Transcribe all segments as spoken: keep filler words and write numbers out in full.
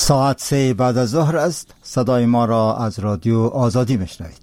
ساعت سه بعد از ظهر است. صدای ما را از رادیو آزادی میشنوید.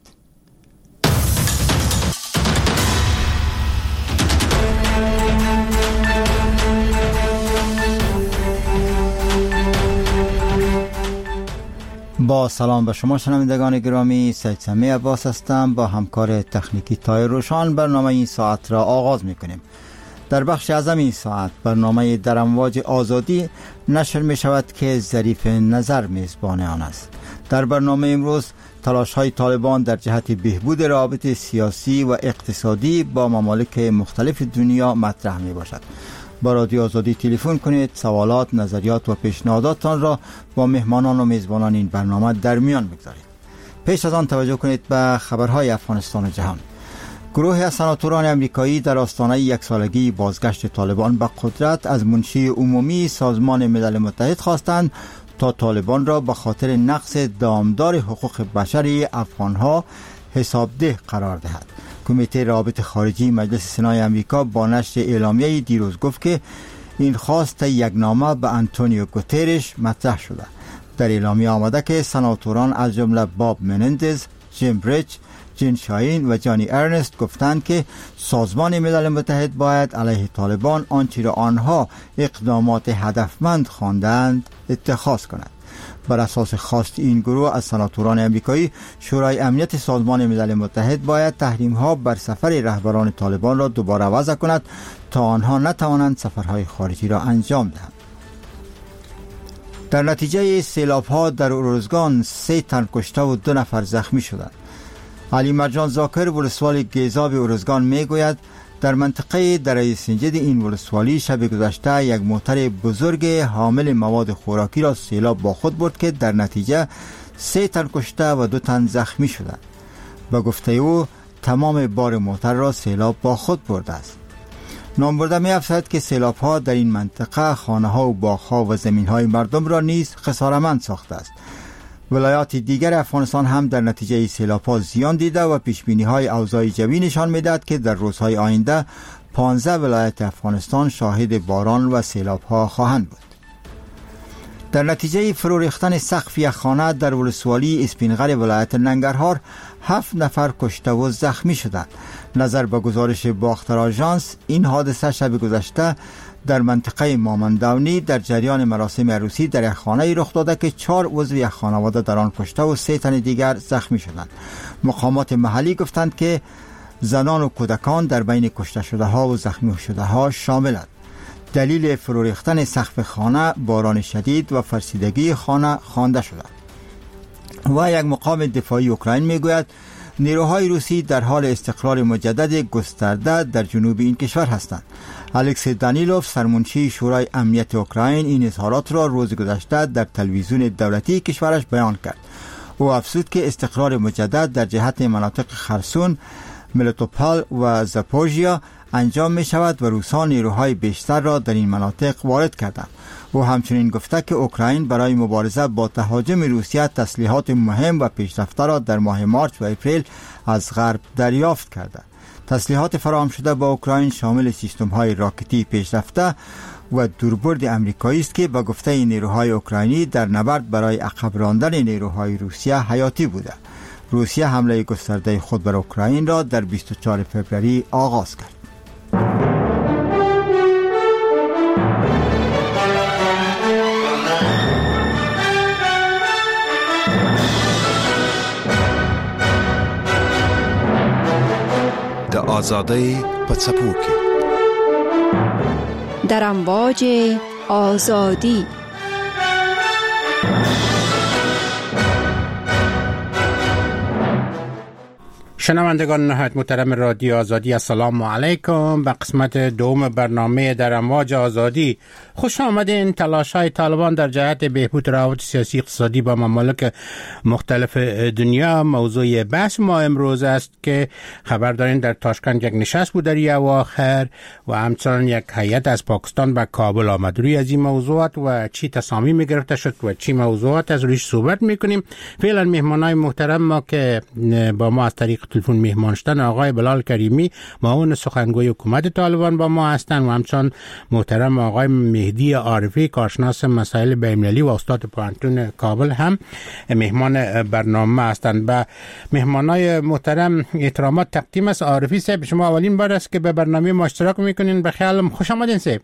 با سلام به شما شنوندگان گرامی، سید سمی عباس هستم. با همکار تکنیکی تای روشان برنامه این ساعت را آغاز میکنیم. در بخش اعظم این ساعت برنامه در امواج آزادی نشر می شود که ظریف نظر میزبان آن است. در برنامه امروز تلاش های طالبان در جهت بهبود روابط سیاسی و اقتصادی با ممالک مختلف دنیا مطرح می باشد. با رادیو آزادی تلفن کنید، سوالات، نظریات و پیشنهاداتتان را با مهمانان و میزبانان این برنامه در میان بگذارید. پیش از آن توجه کنید به خبرهای افغانستان و جهان. گروه از سناتوران امریکایی در آستانه یک سالگی بازگشت طالبان به قدرت از منشی عمومی سازمان ملل متحد خواستند تا طالبان را به خاطر نقض دامدار حقوق بشری افغانها حسابده قرار دهد. کمیته روابط خارجی مجلس سنای امریکا با نشر اعلامیه دیروز گفت که این خواست یک نامه به آنتونیو گوترش مطرح شده. در اعلامیه آمده که سناتوران از جمله باب منندز، جیم بریج، جین شاین و جانی ارنست گفتند که سازمان ملل متحد باید علیه طالبان آنچه را آنها اقدامات هدفمند خواندند اتخاذ کند. بر اساس خواست این گروه از سناتوران امریکایی، شورای امنیت سازمان ملل متحد باید تحریم‌ها بر سفر رهبران طالبان را دوباره وضع کند تا آنها نتوانند سفرهای خارجی را انجام دهند. در نتیجه سیلاب‌ها در ارزگان سه تن کشته و دو نفر زخمی شدند. علی مرجان زاکر ولسوالی گیزاب ارزگان میگوید در منطقه دره سنجد این ولسوالی شب گذشته یک موتر بزرگ حامل مواد خوراکی را سیلاب با خود برد که در نتیجه سه تن کشته و دو تن زخمی شدند. به گفته او تمام بار موتر را سیلاب با خود برده است. نامبرده می افزاید که سیلاب ها در این منطقه خانه ها و باغ ها و زمین های مردم را نیز خسارتمند ساخته است. ولایات دیگر افغانستان هم در نتیجه سیلاب‌ها زیان دیده و پیشبینی‌های اوضاع جوی نشان می‌دهد که در روزهای آینده پانزده ولایت افغانستان شاهد باران و سیلاب‌ها خواهند بود. در نتیجه فرو ریختن سقف یک خانه در ولسوالی اسپینغر ولایت ننگرهار هفت نفر کشته و زخمی شدند. نظر به گزارش باختر آژانس، این حادثه شب گذشته در منطقه مامنداونی در جریان مراسم عروسی در یک خانه رخ داده که چهار عضو یک خانواده در آن کشته و سه تن دیگر زخمی شدند. مقامات محلی گفتند که زنان و کودکان در بین کشته شده ها و زخمی شده ها شاملند. دلیل فرو ریختن سقف خانه باران شدید و فرسیدگی خانه خوانده شده. و یک مقام دفاعی اوکراین میگوید نیروهای روسی در حال استقرار مجدد گسترده در جنوب این کشور هستند. الکس دانیلوف سرمنشی شورای امنیت اوکراین این اظهارات را روز گذشته در تلویزیون دولتی کشورش بیان کرد. او افزود که استقرار مجدد در جهت مناطق خرسون، ملتوپول و زاپورژیا انجام می شود و روسان نیروهای بیشتر را در این مناطق وارد کردند. او همچنین گفته که اوکراین برای مبارزه با تهاجم روسیه تسلیحات مهم و پیشرفته را در ماه مارچ و اپریل از غرب دریافت کرده. تسلیحات فراهم شده با اوکراین شامل سیستم‌های راکتی پیشرفته و دوربرد امریکایی است که با گفته نیروهای اوکراینی در نبرد برای عقب راندن نیروهای روسیه حیاتی بوده. روسیه حمله گسترده خود بر اوکراین را در بیست و چهارم فوریه آغاز کرد. آزادی پڅپو کې در امواج آزادی. شنوندگان نهایت محترم رادیو آزادی، السلام علیکم. به قسمت دوم برنامه در امواج آزادی خوش آمدین. تلاش‌های طالبان در جهت بهبود روابط سیاسی اقتصادی با ممالک مختلف دنیا موضوع بحث ما امروز است که خبر دارین در تاشکند یک نشست بود در این اواخر و همچنان یک هیئت از پاکستان به کابل آمد. روی از این موضوعات و چی تصامیم گرفته شد و چی موضوعات از رویش صحبت میکنیم. فعلا مهمانای محترم ما که با ما از طریق تلفن مهمان شدن آقای بلال کریمی معاون سخنگوی حکومت طالبان با ما هستند و همچنان محترم آقای مهدی عارفی کارشناس مسائل بین‌المللی و استاد پانتون کابل هم مهمان برنامه هستند. به مهمانای محترم احترامات تقدیم است. عارفی صاحب، شما اولین بار است که به برنامه ما اشتراک میکنین، به خیالم خوش آمدین صاحب.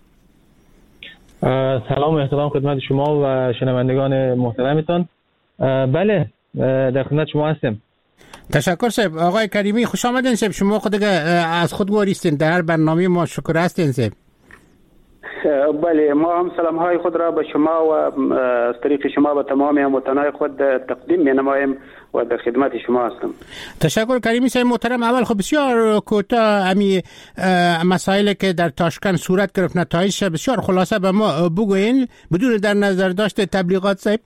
سلام و احترام خدمت شما و شنوندگان محترمتان. بله در خدمت شما هستم. تشکر صاحب. آقای کریمی خوش آمدین صاحب. شما خود از خود گوریستین در برنامه ما، شکر هستین صاحب. بله ما هم سلام های خود را به شما و از طریق شما به تمام هموطنان خود تقدیم می نمایم و در خدمت شما هستم. تشکر کریمی صاحب محترم. اول خب بسیار کوتاه امی مسائلی که در تاشکند صورت گرفت نتایجش بسیار خلاصه به ما بگوین بدون در نظر داشت تبلیغات صاحب.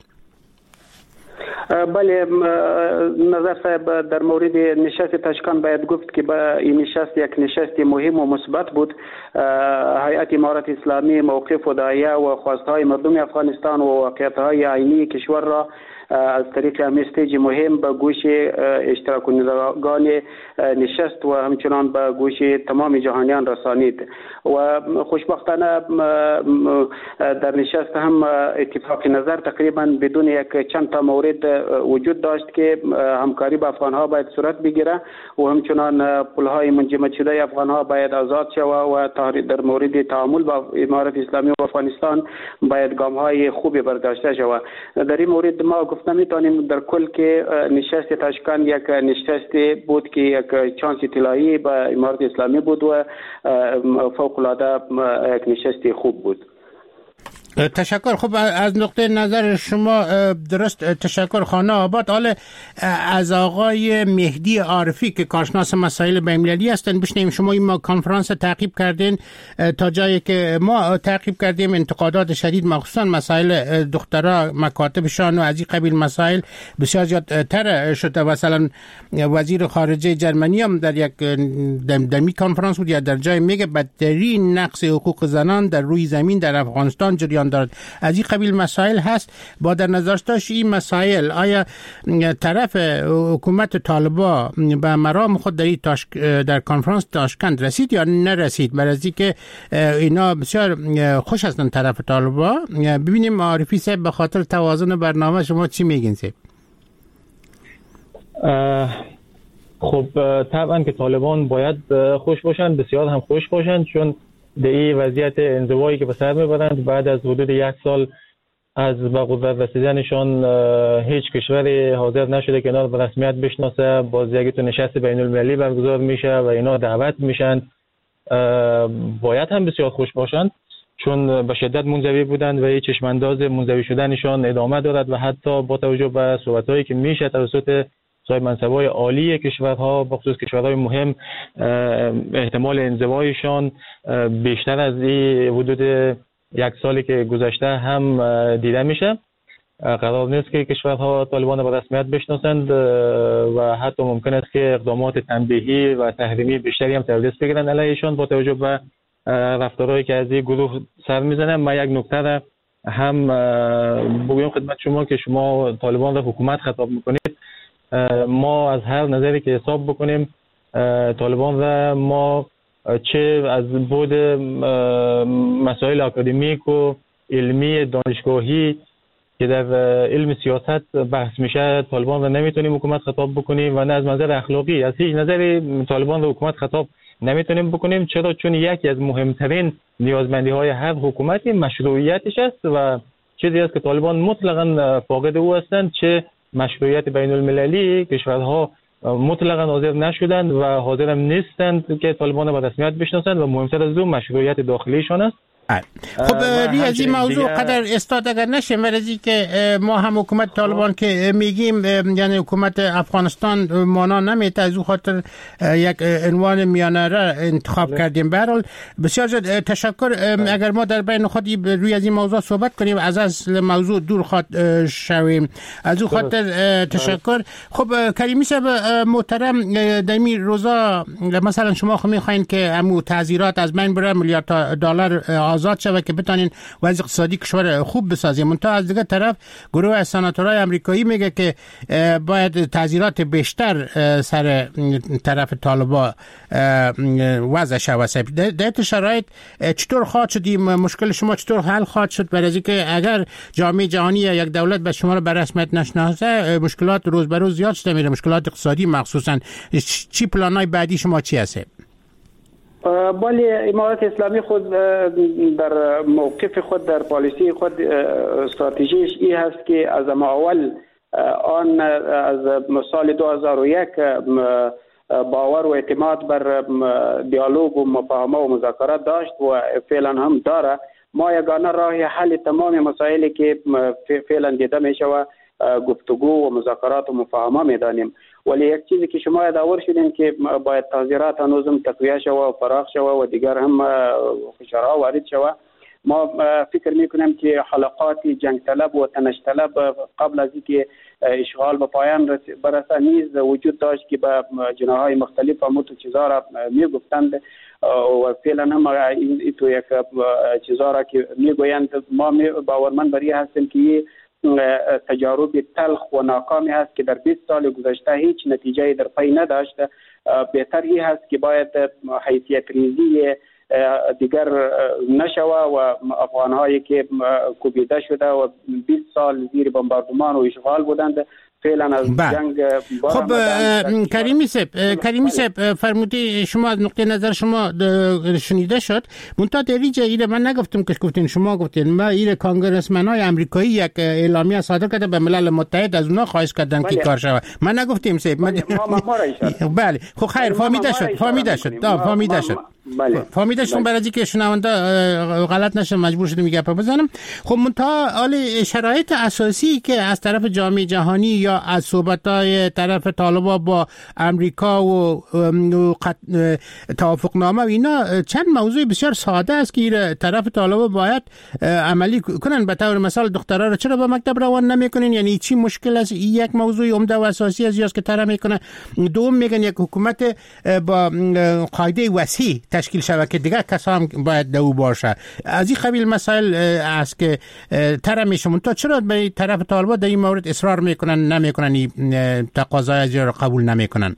بله نظر صاحب در مورد نشست تاشکند باید گفت که با این نشست یک نشست مهم و مثبت بود. هیئت امارت اسلامی موقف و داعیه و خواستهای مردم افغانستان و واقعیت‌های عینی کشور را از طریق استیج مهم به گوش اشتراک کنندگان نشست و همچنان به گوش تمام جهانیان رسانید و خوشبختانه در نشست هم اتفاق نظر تقریبا بدون یک چند تا مورد وجود داشت که همکاری با افغانها باید صورت بگیره و همچنان پلهای منجمد شده افغانها باید آزاد شود و در مورد تعامل با امارت اسلامی و افغانستان باید گام‌های خوبی برداشته شود. در این مورد ما گفتم میتونیم در کل که نشست تاشکند یک نشست بود که یک چانس طلایی با امارت اسلامی بود و فوق العاده یک نشست خوب بود. تشکر. خب از نقطه نظر شما درست تشکر خانه آباد. حالا از آقای مهدی عارفی که کارشناس مسائل بین‌المللی هستند بشنیم. شما این ما کنفرانس تعقیب کردین تا جایی که ما تعقیب کردیم انتقادات شدید مخصوصا مسائل دخترها مکاتبشان و از این قبیل مسائل بسیار زیادتر شده. مثلا وزیر خارجه جرمنی هم در یک دمی کنفرانس بود یا در جای میگه بدترین نقض حقوق زنان در روی زمین در افغانستان جریان دارد. از این قبیل مسائل هست. با در نظر داشت این مسائل آیا طرف حکومت طالبان به مرام خود در تاش... در کنفرانس تاشکند رسید یا نرسید؟ برای اینکه اینا بسیار خوش هستن طرف طالبان. ببینیم عارفی صاحب به خاطر توازن برنامه شما چی میگین صاحب؟ خب طبعا که طالبان باید خوش باشند، بسیار هم خوش باشند، چون در این وضعیت انزوایی که به سر میبرند بعد از حدود یک سال از به قدرت رسیدنشان هیچ کشوری حاضر نشده که اینا به رسمیت بشناسه. باز یک تو نشست بین المللی برگزار میشه و اینا دعوت میشن. باید هم بسیار خوش باشند چون به شدت منزوی بودند و این چشمانداز منزوی شدنشان ادامه دارد و حتی با توجه به صحبت‌هایی که میشه توسط صاحب منصب‌های عالی کشورها بخصوص کشورهای مهم احتمال انزوایشان بیشتر از این حدود یک سالی که گذشته هم دیده میشه. قرار نیست که کشورها طالبان به رسمیت بشناسند و حتی ممکن است که اقدامات تنبیهی و تحریمی بیشتری هم در دست بگیرند علیهشان با توجه به رفتارهایی که از این گروه سر میزنه. ما یک نکته هم بگویم خدمت شما که شما طالبان را حکومت خطاب میکنید. ما از هر نظری که حساب بکنیم طالبان را ما چه از بود مسائل اکادمیک و علمی دانشگاهی که در علم سیاست بحث میشه طالبان را نمیتونیم حکومت خطاب بکنیم و نه از نظر اخلاقی از هیچ نظری طالبان را حکومت خطاب نمیتونیم بکنیم. چرا؟ چون یکی از مهمترین نیازمندی های هر حکومتی مشروعیتش است و چیزی است که طالبان مطلقاً فاقد او هستند. چه مشروعیت بین المللی کشورها مطلقاً حاضر نشدند و حاضر هم نیستند که طالبان به رسمیت بشناسند و مهمتر از اون مشروعیت داخلیشان است. خب از این موضوع قدر استاد اگر نشه مرزی که ما هم حکومت طالبان که میگیم یعنی حکومت افغانستان مانا نمیته از او خاطر یک عنوان میانه را انتخاب کردیم. به هر حال بسیار تشکر. اگر ما در بین خودی روی از این موضوع صحبت کنیم از اصل موضوع دور خواهد شویم. از او خاطر تشکر. خب کریمی صاحب محترم در این روزا مثلا شما خو میخواین که امو تعزیرات از بین بره، میلیارد دلار آزاد آزاد شود که بتانین وضع اقتصادی کشور خوب بسازیم. منتها از دیگه طرف گروه از سناتورهای آمریکایی میگه که باید تعزیرات بیشتر سر طرف طالبان وضع شود. در این شرایط چطور خواهد شد مشکل شما چطور حل خواهد شد؟ برای اینکه اگر جامعه جهانی یا یک دولت به شما رو به رسمیت نشناسه مشکلات روز به روز زیاد شده میره، مشکلات اقتصادی مخصوصا. چی پلانای بعدی شما چی هست؟ بله، امارات اسلامی خود در موقف خود در پالیسی خود استراتژیش این هست که از اول آن از سال دو هزار و یک باور و اعتماد بر دیالوگ و مفاهمه و مذاکرات داشت و فعلا هم داره. ما یگانه راه حل تمام مسائلی که فعلا دیده میشه و گفتگو و مذاکرات و مفاهمه میدانیم. ولی یک چیزی که شما یادآور شدین که باید تغییرات هنوزم تقویه شوه و فراخ شوه و دیگر هم فشارها وارد شوه. ما فکر میکنیم که حلقات جنگ طلب و تنش طلب قبل از اینکه اشغال به پایان برسه نیز وجود داشت که به جناحهای مختلف همون چیزا را میگفتند و فعلا هم این تو یک چیزا را که میگویند ما باورمند بر این هستیم که تجارب تلخ و ناکامی هست که در بیست سال گذشته هیچ نتیجه در پی نداشت. بهتر این هست که باید حیثیت ریزی دیگر نشوه و افغانهایی که کوبیده شده و بیست سال زیر بمباردمان و اشغال بودند فعلا از با. جنگ خب کریمی صاحب کریمی صاحب فرمودی شما از نقطه نظر شما شنیده شد. منتها در اینجا ایره من نگفتم که گفتین شما گفتین ما ایره کانگرسمن‌های آمریکایی یک اعلامیه صادر کرده به ملل متحد از اونها خواهش کردن که کار شود. من نگفتیم صاحب. بله خب خیر فهمیده شد فهمیده شد فهمیده شد فهمیده شد برای اینکه شنونده غلط نشه مجبور شدم میگه بزنم. خب منتها حال شرایط اساسی که از طرف جامعه جهانی یا از صحبت‌های طرف طالبان با امریکا و توافقنامه و اینا چند موضوع بسیار ساده است که طرف طالبان باید عملی کنن. به طور مثال دخترها را چرا به مکتب روان نمیکنین؟ یعنی چی مشکل است؟ یک موضوع عمده و اساسی است یاست که طرح میکنه. دوم میگن یک حکومت با قاعده وسیع تشکیل شود که دیگر کسا هم باید دو باشه. از این قبیل مسائل است که طرح میشه. منتها چرا به طرف طالبان در این مورد اصرار میکنن نمیکنن این تقاضای از را قبول نمیکنن؟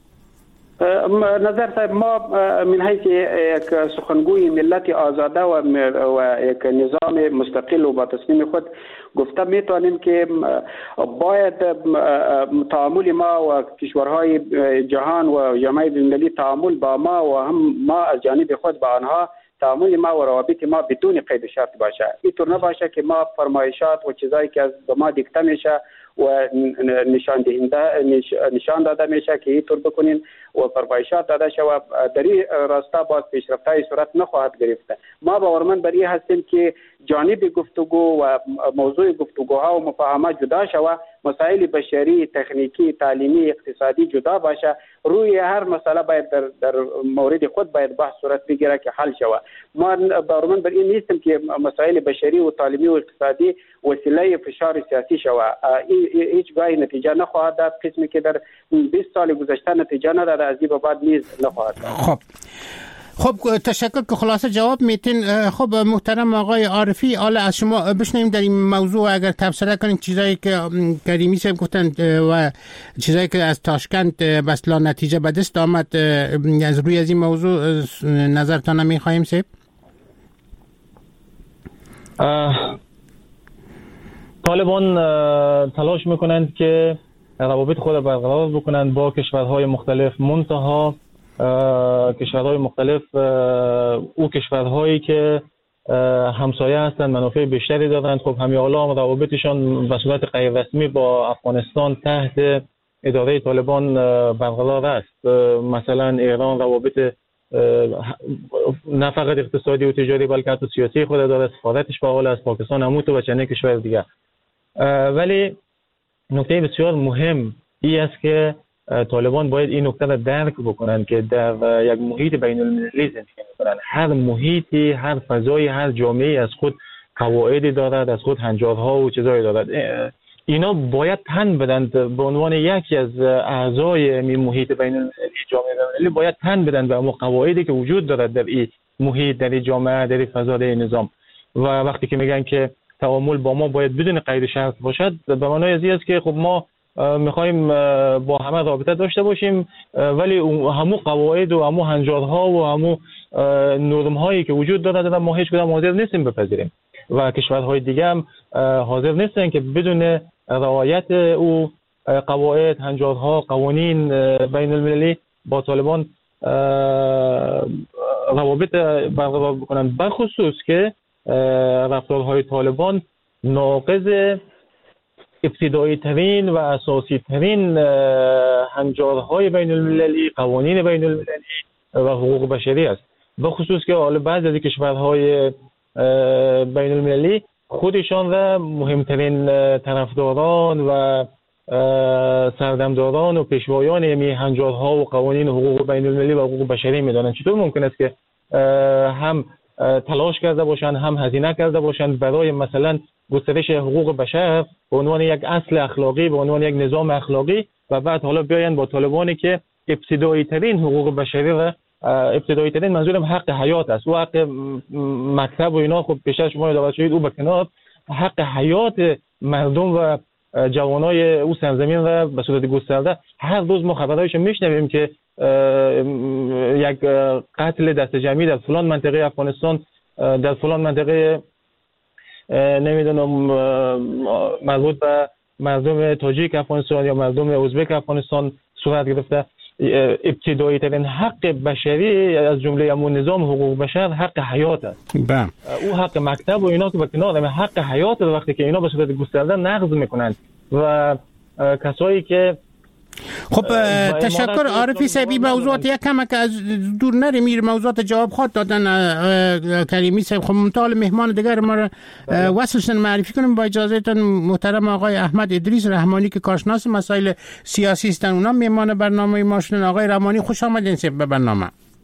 نظر صاحب ما من حیث یک سخنگوی ملت آزاده و یک نظام مستقل و با تصمیم خود گفته میتونیم که باید تعامل ما و کشورهای جهان و جامعه بین‌المللی تعامل با ما و هم ما از جانب خود با آنها تعامل ما و روابط ما بدون قید و شرط باشه. اینطور نباشه که ما فرمایشات و چیزایی که از ما دیکته میشه و نشان دهنده نشان داده میشه که اینطور بکنین و فرمایشات داده شه و در این راستا باز پیشرفت‌های صورت نخواهد گرفته. ما باورمند بر این هستیم که جانب گفتگو و موضوع گفتگوها و مفاهمه جدا شوه، مسائل بشری، تکنیکی، تعلیمی، اقتصادی جدا باشه. روی هر مسئله باید در, در مورد خود باید بحث صورت بگیره که حل شوه. ما باورمند بر این نیستیم که مسائل بشری و تعلیمی و اقتصادی وسیله فشار سیاسی شوه. هیچ گاهی نتیجه نخواهد داد. قسمی که در بیست سال گذشته نتیجه نداده از این به بعد نیز نخواهد داد. خب خب تشکر که خلاصه جواب میتین. خب محترم آقای عارفی، حالا از شما بشنویم در این موضوع اگر تبصره کنین چیزایی که کریمی صاحب گفتن و چیزایی که از تاشکند بسلا نتیجه به دست آمد از روی از این موضوع نظرتان میخواهیم صاحب. طالبان تلاش میکنند که روابط خود برقرار بکنند با کشورهای مختلف، منتها کشورهای مختلف او کشورهایی که همسایه هستند منافع بیشتری دارند. خب همین حالا هم روابطشان به صورت غیر رسمی با افغانستان تحت اداره طالبان برقرار است. مثلا ایران روابط نه فقط اقتصادی و تجاری بلکه حتی سیاسی خود داره، سفارتش فعال است، پاکستان همونطور و چند کشور دیگه. ولی نکته بسیار مهم این است که طالبان باید این نکته را درک بکنند که در یک محیط بین المللی زندگی می‌کنند. هر محیطی، هر فضایی، هر جامعه‌ای از خود قواعدی دارد، از خود هنجارها و چیزایی دارد. اینا باید تن بدند به عنوان یکی از اعضای این محیط بین المللی، جامعه بین المللی باید تن بدند به اون قواعدی که وجود دارد در این محیط، در جامعه، در فضا، در نظام. و وقتی که میگن که تعامل با ما باید بدون قید شرط باشد، به معنای ازی است که خب ما میخوایم با همه رابطه داشته باشیم، ولی همو قواعد و همو هنجارها و همو نرم هایی که وجود دارد ما هیچ کدام حاضر نیستیم بپذیریم و کشورهای دیگه هم حاضر نیستن که بدون رعایت او قواعد، هنجارها، قوانین بین المللی با طالبان روابط برقرار بکنن، بخصوص که رفتارهای طالبان ناقض ابتدایی ترین و اساسی ترین هنجارهای بین المللی، قوانین بین المللی و حقوق بشری است. بخصوص که حالا بعضی از کشورهای بین المللی خودشان را مهمترین طرفداران و سردمداران و پیشوایان این هنجارها و قوانین حقوق بین المللی و حقوق بشری میدانند. چطور ممکن است که هم تلاش کرده باشند، هم هزینه کرده باشند برای مثلا گسترش حقوق بشر به عنوان یک اصل اخلاقی، به عنوان یک نظام اخلاقی، و بعد حالا بیاین با طالبانی که ابتدایی ترین حقوق بشری و ابتدایی ترین منظورم حق حیات است و حق مکتب و اینا، خب پیشتر شما یادآور شدید او به کنار، حق حیات مردم و جوانای او سرزمین و به صورت گسترده هر روز ما خبرایش میشنویم که یک قتل دست جمعی در فلان منطقه افغانستان، در فلان منطقه نمیدونم مربوط به مردم تاجیک افغانستان یا مردم ازبک افغانستان صورت گرفته. ابتدایی ترین حق بشری از جمله امون نظام حقوق بشر حق حیات است. بله. او حق مکتب و اینا که به کنار، حق حیات وقتی که اینا به صورت گسترده نقض میکنند و کسایی که خب تشکر عارفی صاحب. موضوعات یک کم که از دور نریم، میر موضوعات جواب خواهد دادن کریمی صاحب. خب ممتال مهمان دیگر ما را وصلشن معرفی کنیم با اجازهتون. محترم آقای احمد ادریس رحمانی که کارشناس مسائل سیاسی هستند، اونا مهمان برنامه ما شدن. آقای رحمانی خوش آمدین به برنامه.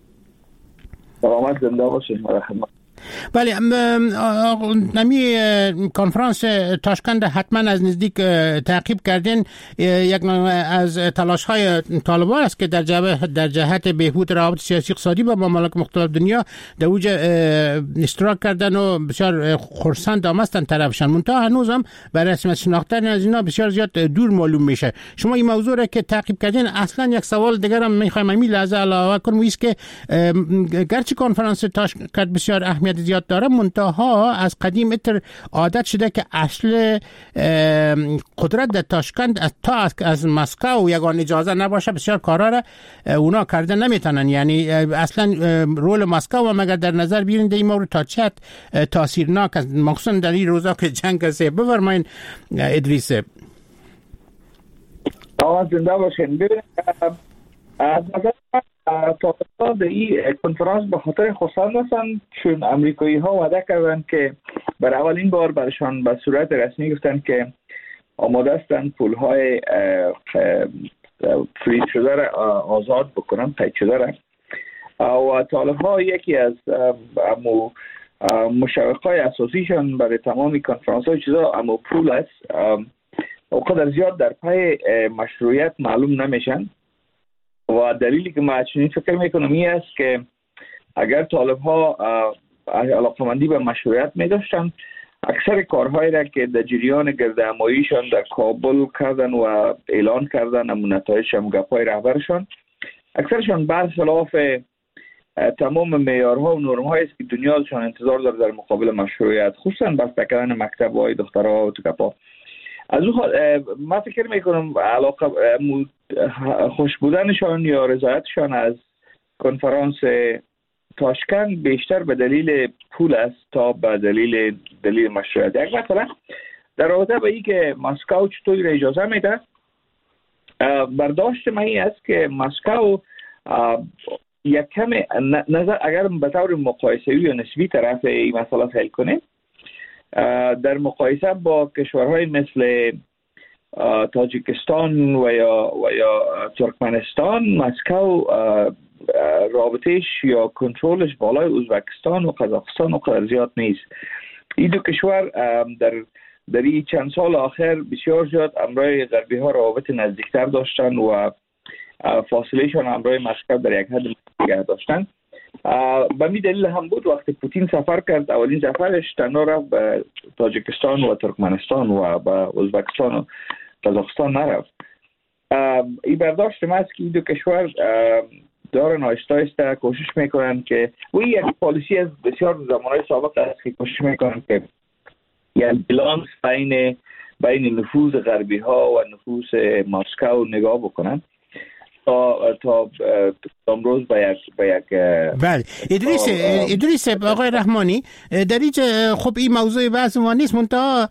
سلامت زنده باشید. مرحبا. بله، نمی کنفرانس تاشکند حتما از نزدیک تعقیب کردین. یک از تلاش های طالبان است که در جهت در جهت بهبود روابط سیاسی اقتصادی با ممالک مختلف دنیا در اوج اشتراک کردن و بسیار خرسند آمدن طرفشان. منتها هنوز هم برای رسمیت شناختن از اینا بسیار زیاد دور معلوم میشه. شما این موضوع را که تعقیب کردین، اصلا یک سوال دیگر هم میخوایم همین لحظه علاوه کنم، است که گرچه کنفرانس تاشکند بسیار اهمیت زیاد داره، منتها از قدیم اتر عادت شده که اصل قدرت در تاشکند از تا از مسکو یگان اجازه نباشه، بسیار کارا را اونا کرده نمیتونن. یعنی اصلا رول مسکو و مگر در نظر بگیرین در این مورد تا چه تاثیرناک است، مخصوصا در این روزا که جنگ است. بفرمایید ادریس. آقا زنده باشین. ببینید از نظر طالبان در این کنفرانس به خاطر خرسند هستند چون امریکایی ها وعده کردند که بر اولین بار برشان به صورت رسمی گفتند که آماده هستند پول های فریز شده را آزاد بکنند، قید شده را. و طالب ها یکی از مشوق های اساسیشان برای تمامی کنفرانس های چیزا اما پول است. اونقدر زیاد در پای مشروعیت معلوم نمیشن و دلیلی که ما چنین فکر میکنم این است که اگر طالب ها علاقمندی به مشروعیت می داشتن، اکثر کارهایی را که در جریان گردهماییشان در کابل کردن و اعلان کردن، همون نتایج هم گپای رهبرشان، اکثرشان برخلاف تمام معیارها و نرم‌هایی است که دنیا ازشان انتظار داره در مقابل مشروعیت، خصوصا بسته کردن مکتب‌های دخترها و توکپا. از اون ما فکر میکنم علاقه خوش بودنشان یا رضایتشان از کنفرانس تاشکند بیشتر به دلیل پول است تا به دلیل دلیل مشروعیت. یک مثلا در رابطه با این که مسکو چطور را اجازه میده، برداشت من این است که مسکو یک کم نظر اگر به طور مقایسه‌ای یا نسبی طرف این مسئله حل کنه، در مقایسه با کشورهای مثل تاجیکستان و یا و یا ترکمنستان، مسکو رابطش یا کنترلش بالای ازبکستان و قزاقستان و قدر زیاد نیست. این دو کشور در در این چند سال آخر بسیار زیاد امرای غربی ها روابط نزدیکتر داشتن و فاصله شان امرای مسکو در یک حد نگه داشتن. به می دلیل هم بود وقتی پوتین سفر کرد، اولین سفرش تنها رفت به تاجیکستان و ترکمنستان و به ازبکستان و قزاقستان نرفت. این برداشت ما است که این دو کشور دارن آهسته آهسته کوشش میکنن که و یک پالیسی از بسیار زمانهای سابق است که کوشش میکنن که یک بالانس بین بین نفوذ غربی ها و نفوذ مسکو نگاه بکنن تا تا امروز با یک با یک بله. ادریس ادریس آقای رحمانی در اینجا خب این موضوع بحث ما نیست، منتها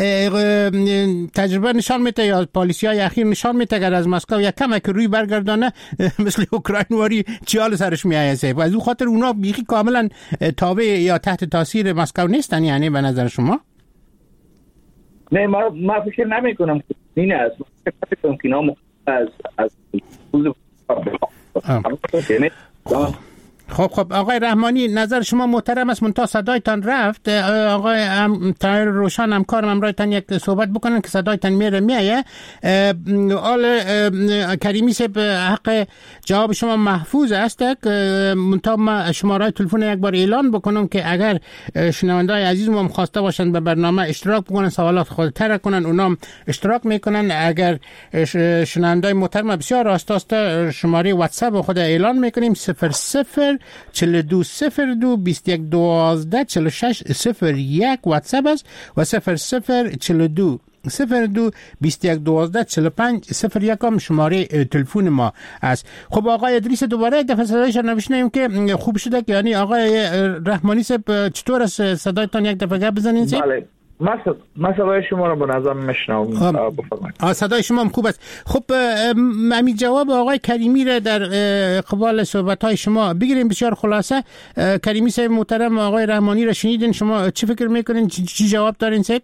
تجربه نشان میده یا پالیسی های اخیر نشان میده اگر از مسکو یک کمک روی برگردانه مثل اوکراین واری چیال سرش میایسه و از اون خاطر اونا بیخی کاملا تابع یا تحت تاثیر مسکو نیستن. یعنی به نظر شما؟ نه ما ما فکر نمی کنم که این است. فکر کنم که اینا از از خب خب آقای رحمانی نظر شما محترم است، منتها صدایتان رفت. آقای طاهر روشن همکارم امرایتان یک صحبت بکنن که صدایتان میره میایه. آل کریمی صاحب حق جواب شما محفوظ است، منتها ما شماره تلفن یک بار اعلان بکنم که اگر شنوندای عزیز ما خواسته باشند به برنامه اشتراک بکنن، سوالات خود طرح کنن، اونام اشتراک میکنن. اگر شنوندای محترم بسیار راست شماره واتساپ خود اعلان میکنیم صفر صفر چهل و دو صفر دو بیست و یک دوازده چهل و شش صفر یک واتساپ است و صفر صفر چهل و دو صفر دو بیست و یک دوازده چهل و پنج صفر یک هم شماره تلفن ما است. خب آقای ادریس دوباره یک دفعه صدایش رو نمیشنیم که خوب شده که یعنی آقای رحمانی صاحب چطور است صدایتان یک دفعه گپ بزنین؟ بله من صدای شما رو به نظر میشنم. بفرمایید. صدای شما هم خوب است. خب همین جواب آقای کریمی را در قبال صحبت‌های شما بگیریم بسیار خلاصه. کریمی صاحب محترم آقای رحمانی را شنیدین، شما چی فکر میکنین، چی جواب دارین صاحب؟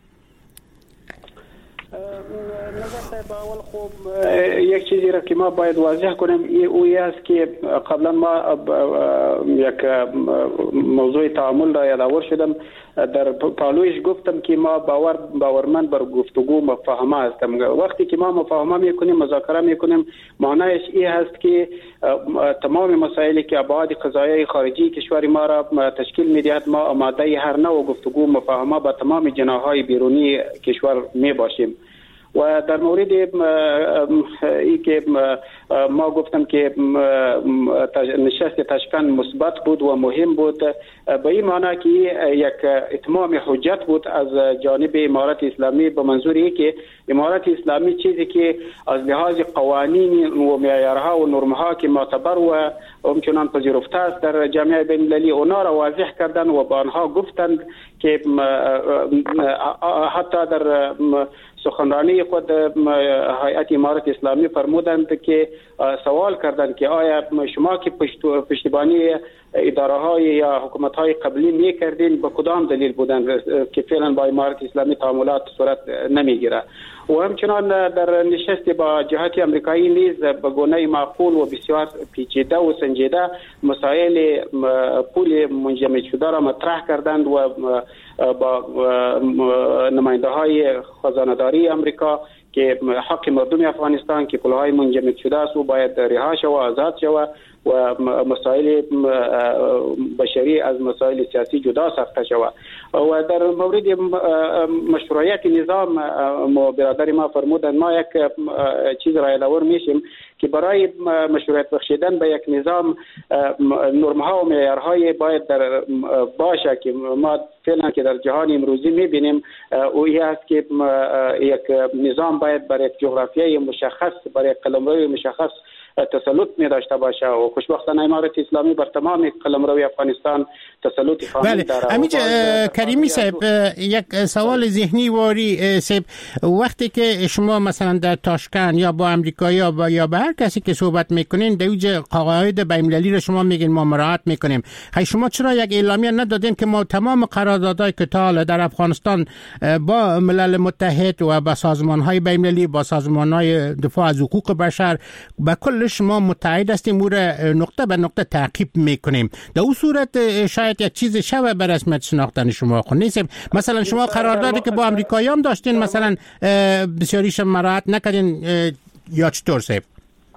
اول خوب یک چیزی را که ما باید واضح کنیم اوی است که قبلا ما یک موضوع تعامل را یادآور شدم، در پالویش گفتم که ما باور باورمند بر گفتگو مفاهمه هستم. وقتی که ما مفاهمه میکنیم مذاکره میکنیم معنیش این هست که تمام مسائلی که ابعاد قضایی خارجی کشور ما را تشکیل میدهد ما آماده هر نوع گفتگو مفاهمه با تمام جناحهای بیرونی کشور می باشیم. و در مورد ای که ما گفتم که نشست تاشکند مثبت بود و مهم بود، به این معنی که یک اتمام حجت بود از جانب امارت اسلامی به منظور ای که امارت اسلامی چیزی که از لحاظ قوانین و معیارها و نرمها که معتبر و همچنان پذیرفته است در جامعه بین المللی اونا را واضح کردن و با آنها گفتند که حتی در سخنرانی خود هیئت امارت اسلامی فرمودند که سوال کردند که آیا شما که پشتیبانی اداره های یا حکومت های قبلی می کردین به کدام دلیل بودند که فعلا با امارت اسلامی تعاملات صورت نمیگیره. و همچنان در نشست با جهات امریکایی نیز به گونه معقول و بسیار پیچیده و سنجیده مسائل پول منجمد شده را مطرح کردند و با نماینده های خزانه‌داری امریکا که حق مردم افغانستان که پولهای منجمد شده است و باید رها شود و آزاد شود و مسائل بشری از مسائل سیاسی جدا ساخته شود. و در مورد مشروعیت نظام برادر ما فرمودند ما یک چیز را یادآور میشیم که برای مشروعیت بخشیدن به یک نظام نرم‌ها و معیارهای باید در باشه که ما فعلا که در جهان امروزی میبینیم او این است که یک نظام باید برای جغرافیای مشخص برای قلمروی مشخص تسلط می داشته باشه و خوشبختانه امارت اسلامی بر تمام قلمروی افغانستان تسلط کامل داره. همینجا کریمی صاحب یک سوال ذهنی واری صاحب، وقتی که شما مثلا در تاشکند یا با امریکایی یا با یا با هر کسی که صحبت میکنین دوج قواعد بین‌المللی را شما میگین ما مراعات میکنیم، هی شما چرا یک اعلامیه ندادین که ما تمام قراردادهای که تا در افغانستان با ملل متحد و با سازمان‌های بین‌المللی با سازمان‌های دفاع از حقوق بشر با کل شما متحد هستیم او را نقطه به نقطه تعقیب میکنیم، در اون صورت شاید یک چیز شبه به رسمیت شناختن شما خود نیستیم. مثلا شما قراردادی که با امریکایی هم داشتین مثلا بسیاریش مراعات نکردین یا چطور صاحب؟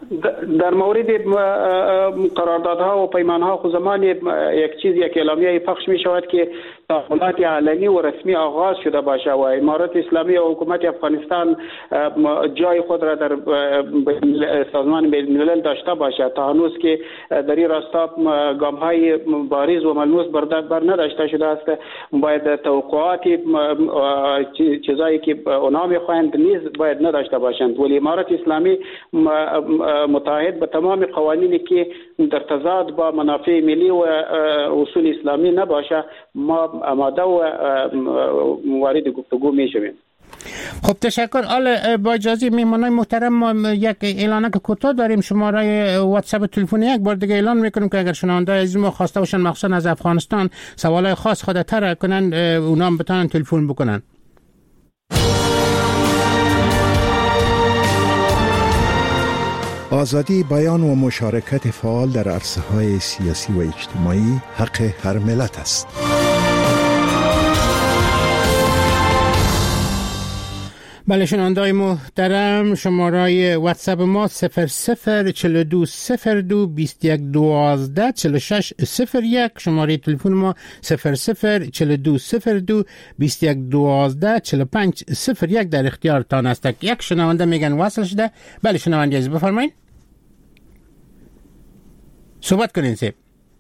در مورد قراردادها و پیمانها خود زمان یک چیز یک اعلامیه پخش می شود که تعاملات علنی و رسمی آغاز شده باشه و امارات اسلامی و حکومت افغانستان جای خود را در سازمان بین الملل داشته باشه. تا هنوز که در این راستا گام های بارز و ملموس بر نداشته شده است. باید توقعات چیزایی که اونا میخواهند نیز باید نداشته باشند، ولی امارات اسلامی متعهد به تمام قوانینی که در تضاد با منافع ملی و اصول اسلامی نباشه ما آماده و وارد گفتگو میشویم. خب تشکر. حالا با اجازه میهمانای محترم ما یک اعلانه که کوتاه داریم، شماره واتساپ تلفن یک بار دیگه اعلان میکنیم که اگر شنونده عزیز ما خواسته باشن مخصوصا از افغانستان سوالای خاص خود طرح کنن اونا هم بتونن تلفن بکنن. آزادی بیان و مشارکت فعال در عرصه‌های سیاسی و اجتماعی حق هر ملت است. بله شنونده‌های محترم، شماره واتساپ ما صفر صفر چهل و دو صفر دو بیست و یک دوازده چهل و شش صفر یک، شماره تلفن ما صفر صفر چهل و دو صفر دو بیست و یک دوازده چهل و پنج صفر یک در اختیارتان است. یک شنونده میگن وصل شده. بله شنونده عزیز بفرمایید. صحبت کنین سیب.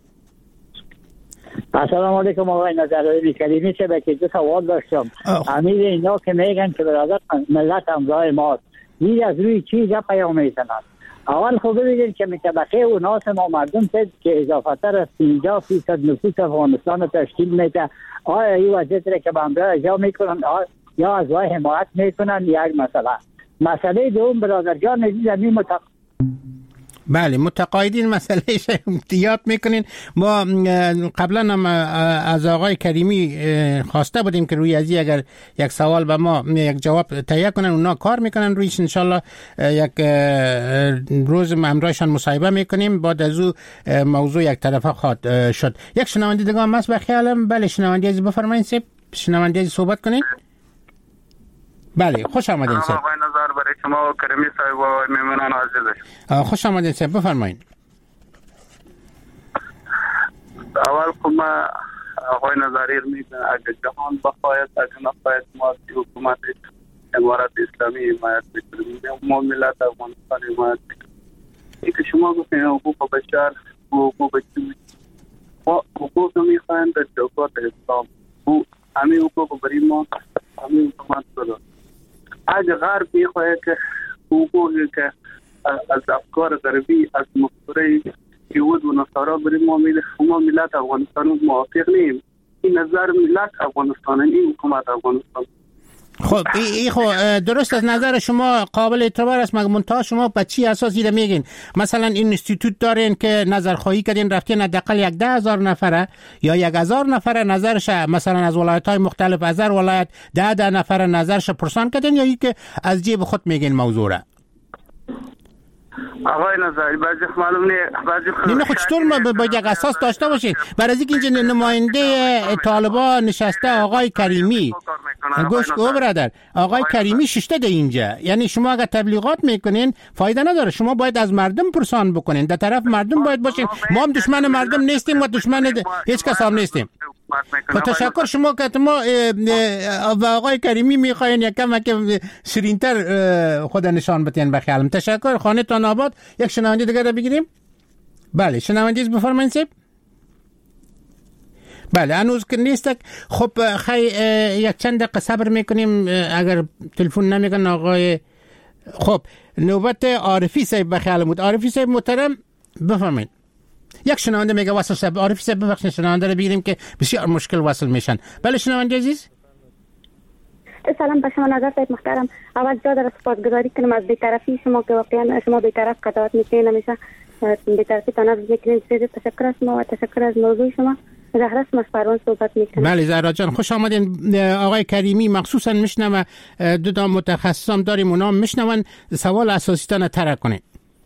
السلام علیکم آقای نظرآلی کریمی. چه که دو سوال داشتم. امیر اینا که میگن که برادر ملت همراه ماست، این از روی چیز پیام میزنن. اول خوب ببینید که طبقه و ناس ما مردم است که اضافه تر از پنجاه فیصد نفوس افغانستان تشکیل میده. آیا این وضعیت را که به همراه اجرا میکنن یا از وای حمایت میکنن؟ یک مسئله. مسئله دوم برادر جان عزیز همین متق... بله متقاعدین مسئله یاد میکنین. ما قبلا هم از آقای کریمی خواسته بودیم که روی ازی اگر یک سوال به ما یک جواب تهیه کنن، اونا کار میکنن رویش. انشالله یک روز همراهشان مصاحبه میکنیم، بعد از او موضوع یک طرفه خواهد شد. یک شنونده دیگه هم هست به خیالم. بله شنونده عزیز بفرمایید سیب. شنونده عزیز صحبت کنین. بله خوش آمدین سیب. آقای نظر برای شما و کریمی صاحب و میمنان عزیزش. خوش آمدین سیب بفرمایید. اول خب ما آقای نظری میگن اگر جهان بخواید اگر نخواید ما حکومت امارات اسلامی حمایت میکنیم، ما ملت افغانستان حمایت میکنیم. این که شما گفتین حقوق بشر و حقوق بشری ما حقوق میخواین در چوکات اسلام و همین حقوق برای ما همین حکومت دارد. اگر غرب میخواهد که حقوقی که از افکار غربی از مفکوره یهود و نصارا برای ما میده، ما ملت افغانستان موافق نیم. این نظر ملت افغانستان، این حکومت افغانستان. خب این خب درست از نظر شما قابل اعتبار است، مگر منتها شما به چی اساسی را میگین؟ مثلا این اینستیتوت دارین که نظرخواهی کردین رفتین حداقل یک ده هزار نفره یا یک هزار نفره نظرش، مثلا از ولایت های مختلف از هر ولایت ده ده نفره نظرش پرسان کردین، یا این که از جیب خود میگین موضوع را؟ آقای نظری بعضی معلوم نه بعضی نه خود چطور ما با یک اساس داشته باشین؟ برای اینکه اینجا نماینده طالبان نشسته آقای کریمی، گوش کو برادر، آقای کریمی ششته ده اینجا، یعنی شما اگر تبلیغات میکنین فایده نداره، شما باید از مردم پرسان بکنین، در طرف مردم باید باشین. ما هم دشمن مردم نیستیم و دشمن هیچ کس هم نیستیم. با تشکر شما که ما و آقای کریمی میخواین یکم که شیرین‌تر خود نشان بدین به خیالم. تشکر. خانه تان آباد. یک شنونده دیگه رو بگیریم. بله شنونده از بفرمایید سیب. بله هنوز که نیست. خب خی یک چند دقیقه صبر میکنیم اگر تلفن نمیگن آقای. خب نوبت عارفی صاحب به خیالم بود. عارفی صاحب محترم بفرمایید. یک شنونده میگه وصل صاحب. عارفی صاحب ببخشید شنونده رو بگیریم که بسیار مشکل وصل میشن. بله شنونده عزیز. سلام به شما نظر صاحب محترم. اول جا در سپاسگزاری کنم از بی‌طرفی شما که واقعا شما بی‌طرف قضاوت میکنین، همیشه بی‌طرفی تنظیم میکنین. تشکر از شما و تشکر از موضوع شما. زهرا از پروان صحبت میکنم. بله زهرا جان خوش آمدین. آقای کریمی مخصوصا میشنوه، دو تا متخصصم داریم اونا میشنون، سوال اساسی تان طرح کنین.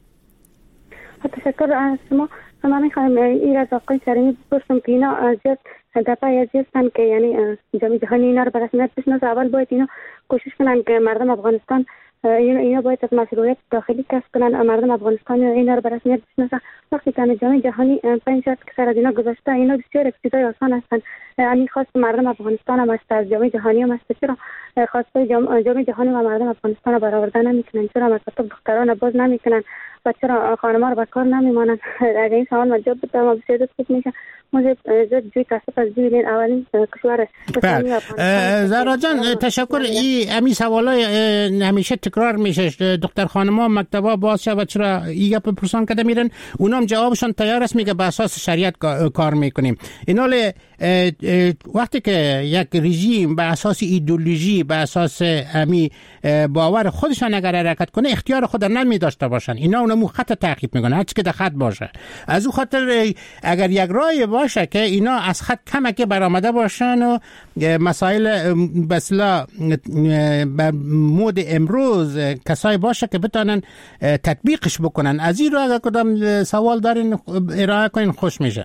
تشکر از شما. من میخوام این از آقای کریمی بپرسم که اینا زیاد دفعه از هستن که یعنی جامعه جهانی اینا رو به رسمیت بشناسه. اول باید اینا کوشش کنن که مردم افغانستان اینا باید از مشروعیت داخلی کسب کنن، مردم افغانستان اینا رو به رسمیت بشناسن. وقتی که جامعه جهانی پنج شرط که سر از اینا گذاشته، اینا بسیار چیزای آسان هستند. همین خواست مردم افغانستان هم است، از جامعه جهانی هم است. چرا خواسته جامعه جهانی و مردم افغانستان برآورده نمیکنن؟ چرا مکاتب دختران باز نمیکنن و چرا خانم‌ها رو به کار نمیمانن؟ اگر این سوال مجاب بده ما بسیار خوب میشه. ما زد جوی کسب از جوی اولین کشور زهرا جان تشکر. این همین سوالای همیشه تکرار میشه، دختر خانم‌ها مکتبا باز شد و چرا این گپ پرسان کده میرن، اونام جوابشون تیار است، میگه به اساس شریعت کار میکنیم. اینا وقتی که یک رژیم به اساس ایدئولوژی به اساس امی باور خودشان اگر حرکت کنه اختیار خود نمی داشته باشن، اینا اونمو خط تعقیب میکنن هر چی که در خط باشه. از اون خاطر اگر یک رای باشه که اینا از خط کمک برآمده باشن و مسائل بسلا به مود امروز کسای باشه که بتونن تطبیقش بکنن، از این رو اگر کدام سوال دارین ارائه کنین خوش میشه.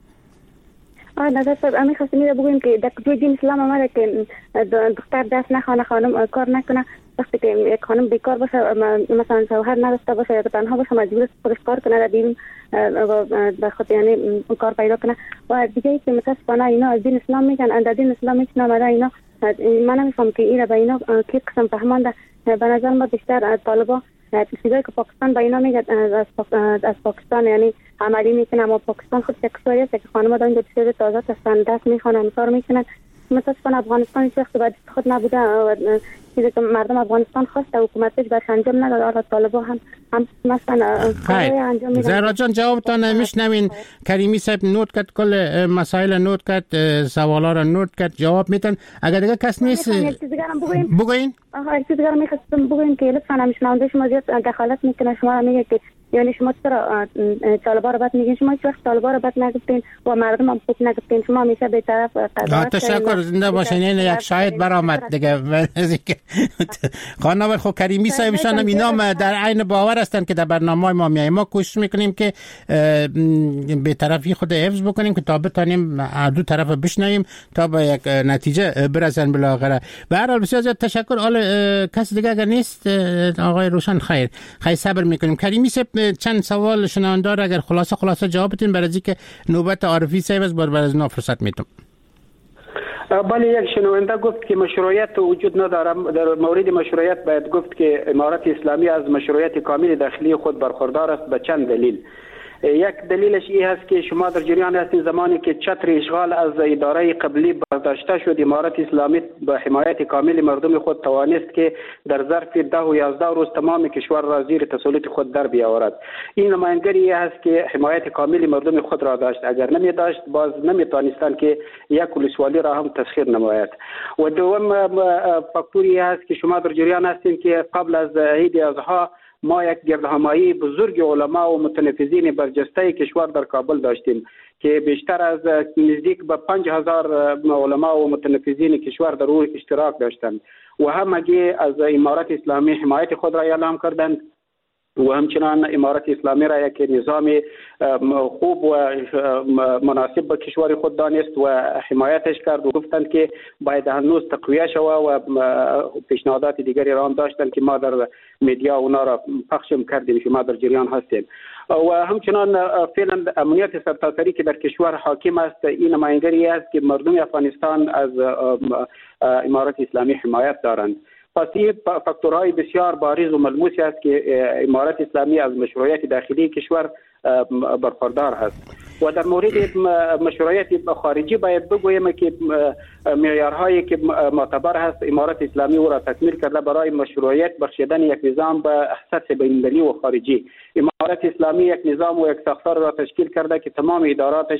آه نظر صاحب امی خواستم میره بگویم که در کجای دین اسلام آمده که دختر دست نخوانه، خانم کار نکنه. وقتی که یک خانم بیکار باشه، مثلا شوهر نداشته باشه یا تنها باشه، مجبور است خودش کار کنه، در بیرون به خود یعنی کار پیدا کنه. و دیگه که متاسفانه اینا از دین اسلام میگن، در دین اسلام هیچ نامده. اینا من نمیفهم که اینا به اینا کی قسم فهمانده. به نظر ما بیشتر طالبا چیزایی که پاکستان به اینا میگه از از پاکستان یعنی عملی میکنه، اما پاکستان خود یک کشوری است که خانم‌ها دارن به چیز تازه هستن، دست میخوانن، کار میکنن. متاسفانه افغانستان هیچ وقت بعد خود نبوده و چیزی که مردم افغانستان خواسته حکومتش برش انجام نداد. حالا طالبان هم هم مثلا کاری انجام میدن. زهرا جان جوابتان میشنوین. کریمی صاحب نوت کرد، کل مسائل نوت کرد، سوالا رو نوت کرد، جواب میدن. اگر دیگه کس نیست بگوین. آها یک چیز دیگه میخواستم بگویم که لطفا نمیشنونده شما زیاد دخالت میکنه. شما میگه که یعنی شما چرا طالبا رو بد میگین؟ شما هیچ وقت طالبا رو بد نگفتین و مردم هم خوب نگفتین. شما همیشه به طرف قضاوت. تشکر، زنده باشین. این یک شاهد برآمد دیگه. خانم خو کریمی صاحبشان هم اینا در عین باور هستن که در برنامه ما میایم. ما کوشش میکنیم که به طرفی خود حفظ بکنیم که تا بتونیم دو طرف بشنویم تا به یک نتیجه برسن بالاخره. به هر حال بسیار زیاد تشکر. حالا کس دیگه اگر نیست آقای روشن خیر خیر صبر میکنیم. کریمی صاحب چند سوال شنوندار اگر خلاصه خلاصه جواب بدین برای اینکه نوبت عارفی صاحب از بر از نو فرصت میتم. بله، یک شنونده گفت که مشروعیت وجود نداره. در مورد مشروعیت باید گفت که امارت اسلامی از مشروعیت کامل داخلی خود برخوردار است. به چند دلیل. یک دلیلش این هست که شما در جریان هستید زمانی که چتر اشغال از اداره قبلی برداشته شد، امارت اسلامی به حمایت کامل مردم خود توانست که در ظرف ده و یازده روز تمام کشور را زیر تسلط خود در بیاورد. این نمایندگی است که حمایت کامل مردم خود را داشت. اگر نمی داشت باز نمی توانستند که یک ولسوالی را هم تسخیر نماید. و دوم فاکتوری است که شما در جریان هستید که قبل از عید اضحی ما یک گردهمایی بزرگ علما و متنفذین برجسته کشور در کابل داشتیم که بیشتر از نزدیک به پنج هزار علما و متنفذین کشور در او اشتراک داشتند و همگی از امارت اسلامی حمایت خود را اعلام کردند و همچنان امارت اسلامی را یک نظام خوب و مناسب به کشور خود دانست و حمایتش کرد و گفتند که باید هنوز تقویه شود و پیشنهادات دیگری را هم داشتند که ما در میدیا اونا را پخشم کردیم، شما در جریان هستیم. و همچنان فعلا امنیت سرتاسری که در کشور حاکم است، این نمایندگی است که مردم افغانستان از امارت اسلامی حمایت دارند. پس این فاکتورهای بسیار بارز و ملموسی است که امارت اسلامی از مشروعیت داخلی کشور برخوردار هست. و در مورد مشروعیت خارجی باید بگویم که معیارهایی که معتبر هست امارت اسلامی او را تکمیل کرده برای مشروعیت بخشیدن یک نظام به اساس بین‌المللی و خارجی. امارت اسلامی یک نظام و یک ساختار را تشکیل کرده که تمام اداراتش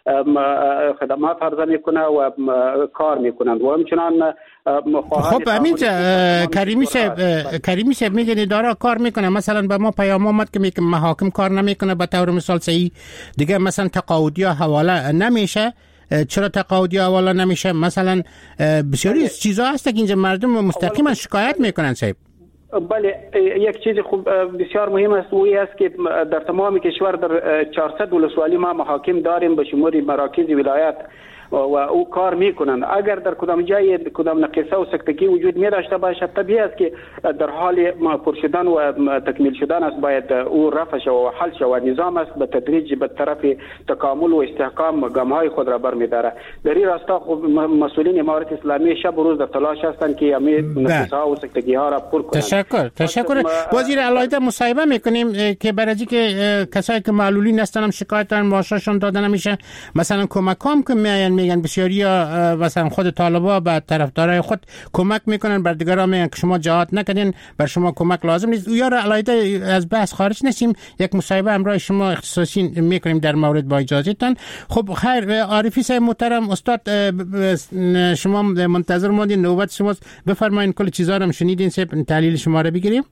خدمات عرضه میکنه و کار میکنند و همچنان خب همینجا کریمی صاحب کریمی صاحب میگن اداره کار میکنه. مثلا به ما پیام اومد که میگه محاکم کار نمیکنه به طور مثال صحیح دیگه، مثلا تقاعدی حواله نمیشه. چرا تقاعدی حواله نمیشه؟ مثلا بسیاری چیزا هست که اینجا مردم مستقیما شکایت میکنن صاحب. بله، یک چیز خوب بسیار مهم است و است که در تمام کشور در چهارصد ولسوالی ما محاکم داریم به شمول مراکز ولایت و او کار میکنند. اگر در کدام جای کدام نقصه و سکتگی وجود می داشته باشد، طبیعی است که در حال پر شدن و تکمیل شدن است، باید او رفع شود و حل شود. نظام است به تدریج به طرف تکامل و استحکام گام‌های خود را برمی‌دارد. در این راستا خب مسئولین امارت اسلامی شب و روز در تلاش هستند که همین نقصه‌ها و سکتگی‌ها را پر کنند. تشکر تشکر وزیر علایده. مصاحبه میکنیم که برای که کسایی که معلولین هستن هم شکایت دارن معاششون داده نمیشه. مثلا کمک هم که میاین میگن بسیاری مثلا خود طالبا به طرفدارای خود کمک میکنن، بر دیگران میگن که شما جهاد نکردین، بر شما کمک لازم نیست. او یار علایده از بحث خارج نشیم، یک مصاحبه همراه شما اختصاصی میکنیم در مورد با اجازهتان. خب خیر عارفی صاحب محترم، استاد شما منتظر ماندین، نوبت شماست، بفرمایید کل چیزا رو شنیدین، صاحب تحلیل شما رو بگیریم.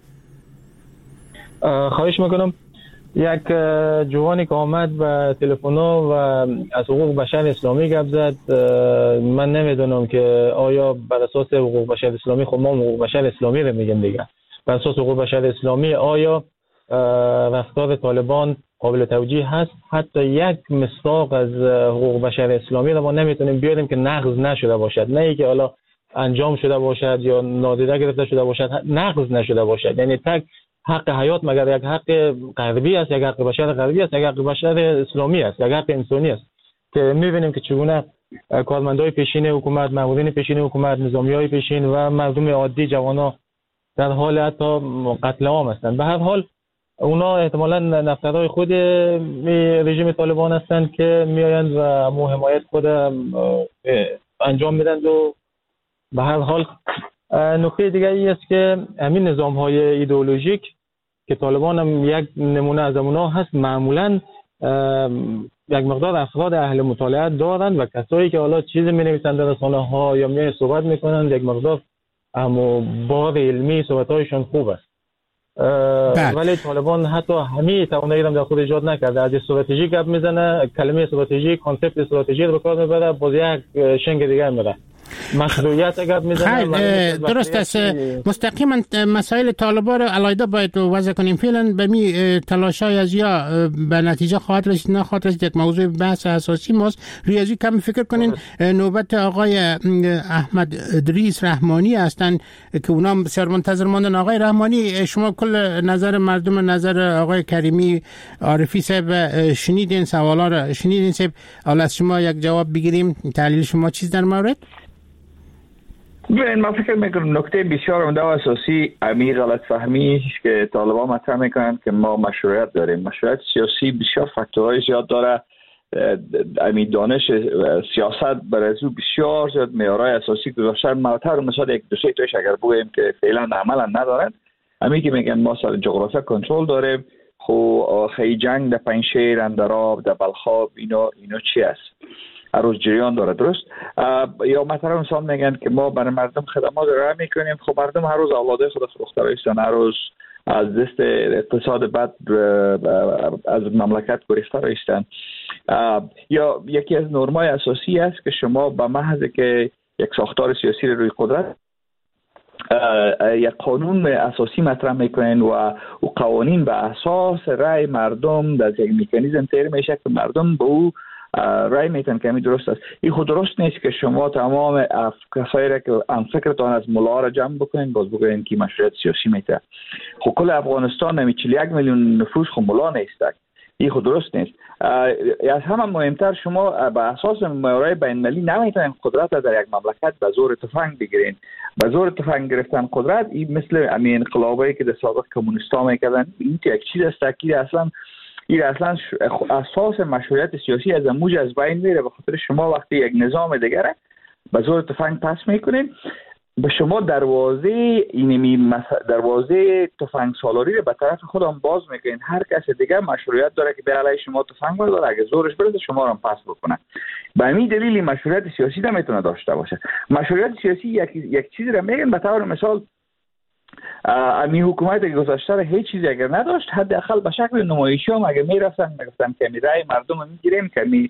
خواهش میکنم. یک جوانی که آمد به تلفن‌ها و از حقوق بشر اسلامی گپ زد، من نمیدونم که آیا بر اساس حقوق بشر اسلامی، خب ما حقوق بشر اسلامی رو میگیم دیگه، بر اساس حقوق بشر اسلامی آیا رفتار طالبان قابل توجیه هست؟ حتی یک مصداق از حقوق بشر اسلامی رو ما نمیتونیم بیاریم که نقض نشده باشد، نه اینکه حالا انجام شده باشد یا نادیده گرفته شده باشد، نقض نشده باشد. یعنی تک حق حیات مگر یک حق غربی است، یک حق بشر غربی است، یک حق بشر اسلامی است، یک حق انسانی است که می‌بینیم که چگونه کارمندای پیشین حکومت، مامورین پیشین حکومت، نظامیای پیشین و مردم عادی، جوانا در حال حتی قتل عام هستند. به هر حال اونا احتمالاً نفرای خود رژیم طالبان هستند که میآیند و مو حمایت خود انجام میدن. و به هر حال نکته دیگه ای است که همین نظام های ایدئولوژیک که طالبان هم یک نمونه از اونها هست، معمولا یک مقدار افراد اهل مطالعه دارند و کسایی که حالا چیزی می نویسند در رسانه ها یا می صحبت میکنند، یک مقدار اما بار علمی صحبت هایشان خوب است. ولی طالبان حتی همین توانایی را در خود ایجاد نکرده. از استراتژی گپ میزنه، کلمه استراتژی، کانسپت استراتژی رو به کار میبره، باز یک شنگ دیگه میره. مشروعیت اگر میزنه درست است. مستقیما مسائل طالبان رو علیحده باید وضع کنیم. فعلا به می تلاشای از یا به نتیجه خواهد رسید نه خواهد رسید، یک موضوع بحث اساسی ماست. روی ازی کم فکر کنین. نوبت آقای احمد ادریس رحمانی هستند که اونا بسیار منتظر ماندن. آقای رحمانی، شما کل نظر مردم، نظر آقای کریمی عارفی صاحب شنیدین، سوالا رو شنیدین صاحب، حالا از شما یک جواب بگیریم. تحلیل شما چیز در مورد؟ ببین، من فکر میکنم نکته بسیار عمده و اساسی امی غلط فهمی که طالبان مطرح میکنن که ما مشروعیت داریم. مشروعیت سیاسی بسیار فاکتورهای زیاد داره. امی دانش سیاست برای او بسیار زیاد معیارهای اساسی گذاشتن. مطرح مثلا یک دو سه تاش اگر بگویم که فعلا عملا ندارن. امی که میگن ما سر جغرافیا کنترل داریم، خو خی جنگ در پنجشیر، اندراب، در بلخاب، اینا اینا چی است؟ هر روز جریان داره. درست؟ یا مثلا انسان میگن که ما برای مردم خدمات ارائه میکنیم، خب مردم هر روز اولادای خود فروخته رایستن، هر روز از دست اقتصاد بد از مملکت گریخته رایستن. یا یکی از نرمای اساسی است که شما به محض که یک ساختار سیاسی روی قدرت یک قانون اساسی مطرح میکنین و او قوانین به اساس رای مردم در یک مکانیزم تیر میشه که مردم به او رای میتن که همین درست است. این خود درست نیست که شما تمام کسایی را که هم فکرتان از ملا را جمع بکنین باز بگوین که مشروعیت سیاسی میته. خب کل افغانستان نمی چهل و یک میلیون نفوس خب ملا نیست. این خود درست نیست. از همه مهمتر شما به اساس معیارهای بین‌المللی نمیتونین قدرت را در یک مملکت به زور تفنگ بگیرین. به زور تفنگ گرفتن قدرت این مثل همین انقلابایی که در سابق کمونیستا میکردن، این یک چیز است که اصلا این اصلا اساس مشروعیت سیاسی از موج از بین میره. به خاطر شما وقتی یک نظام دیگره به زور تفنگ پس میکنین، به شما دروازه اینمی دروازه تفنگ سالاری رو به طرف خودم باز میکنین. هر کس دیگه مشروعیت داره که به علیه شما تفنگ برداره، اگه زورش برسه شما رو پس بکنه. به همین دلیل مشروعیت سیاسی نمیتونه داشته باشه. مشروعیت سیاسی یک یک چیزی رو میگن، به طور مثال امی حکومت که گذاشته هیچ چیزی اگر نداشت، حداقل به شکل نمایشی هم اگر میرفتن میگفتن که می رای مردم رو میگیریم که می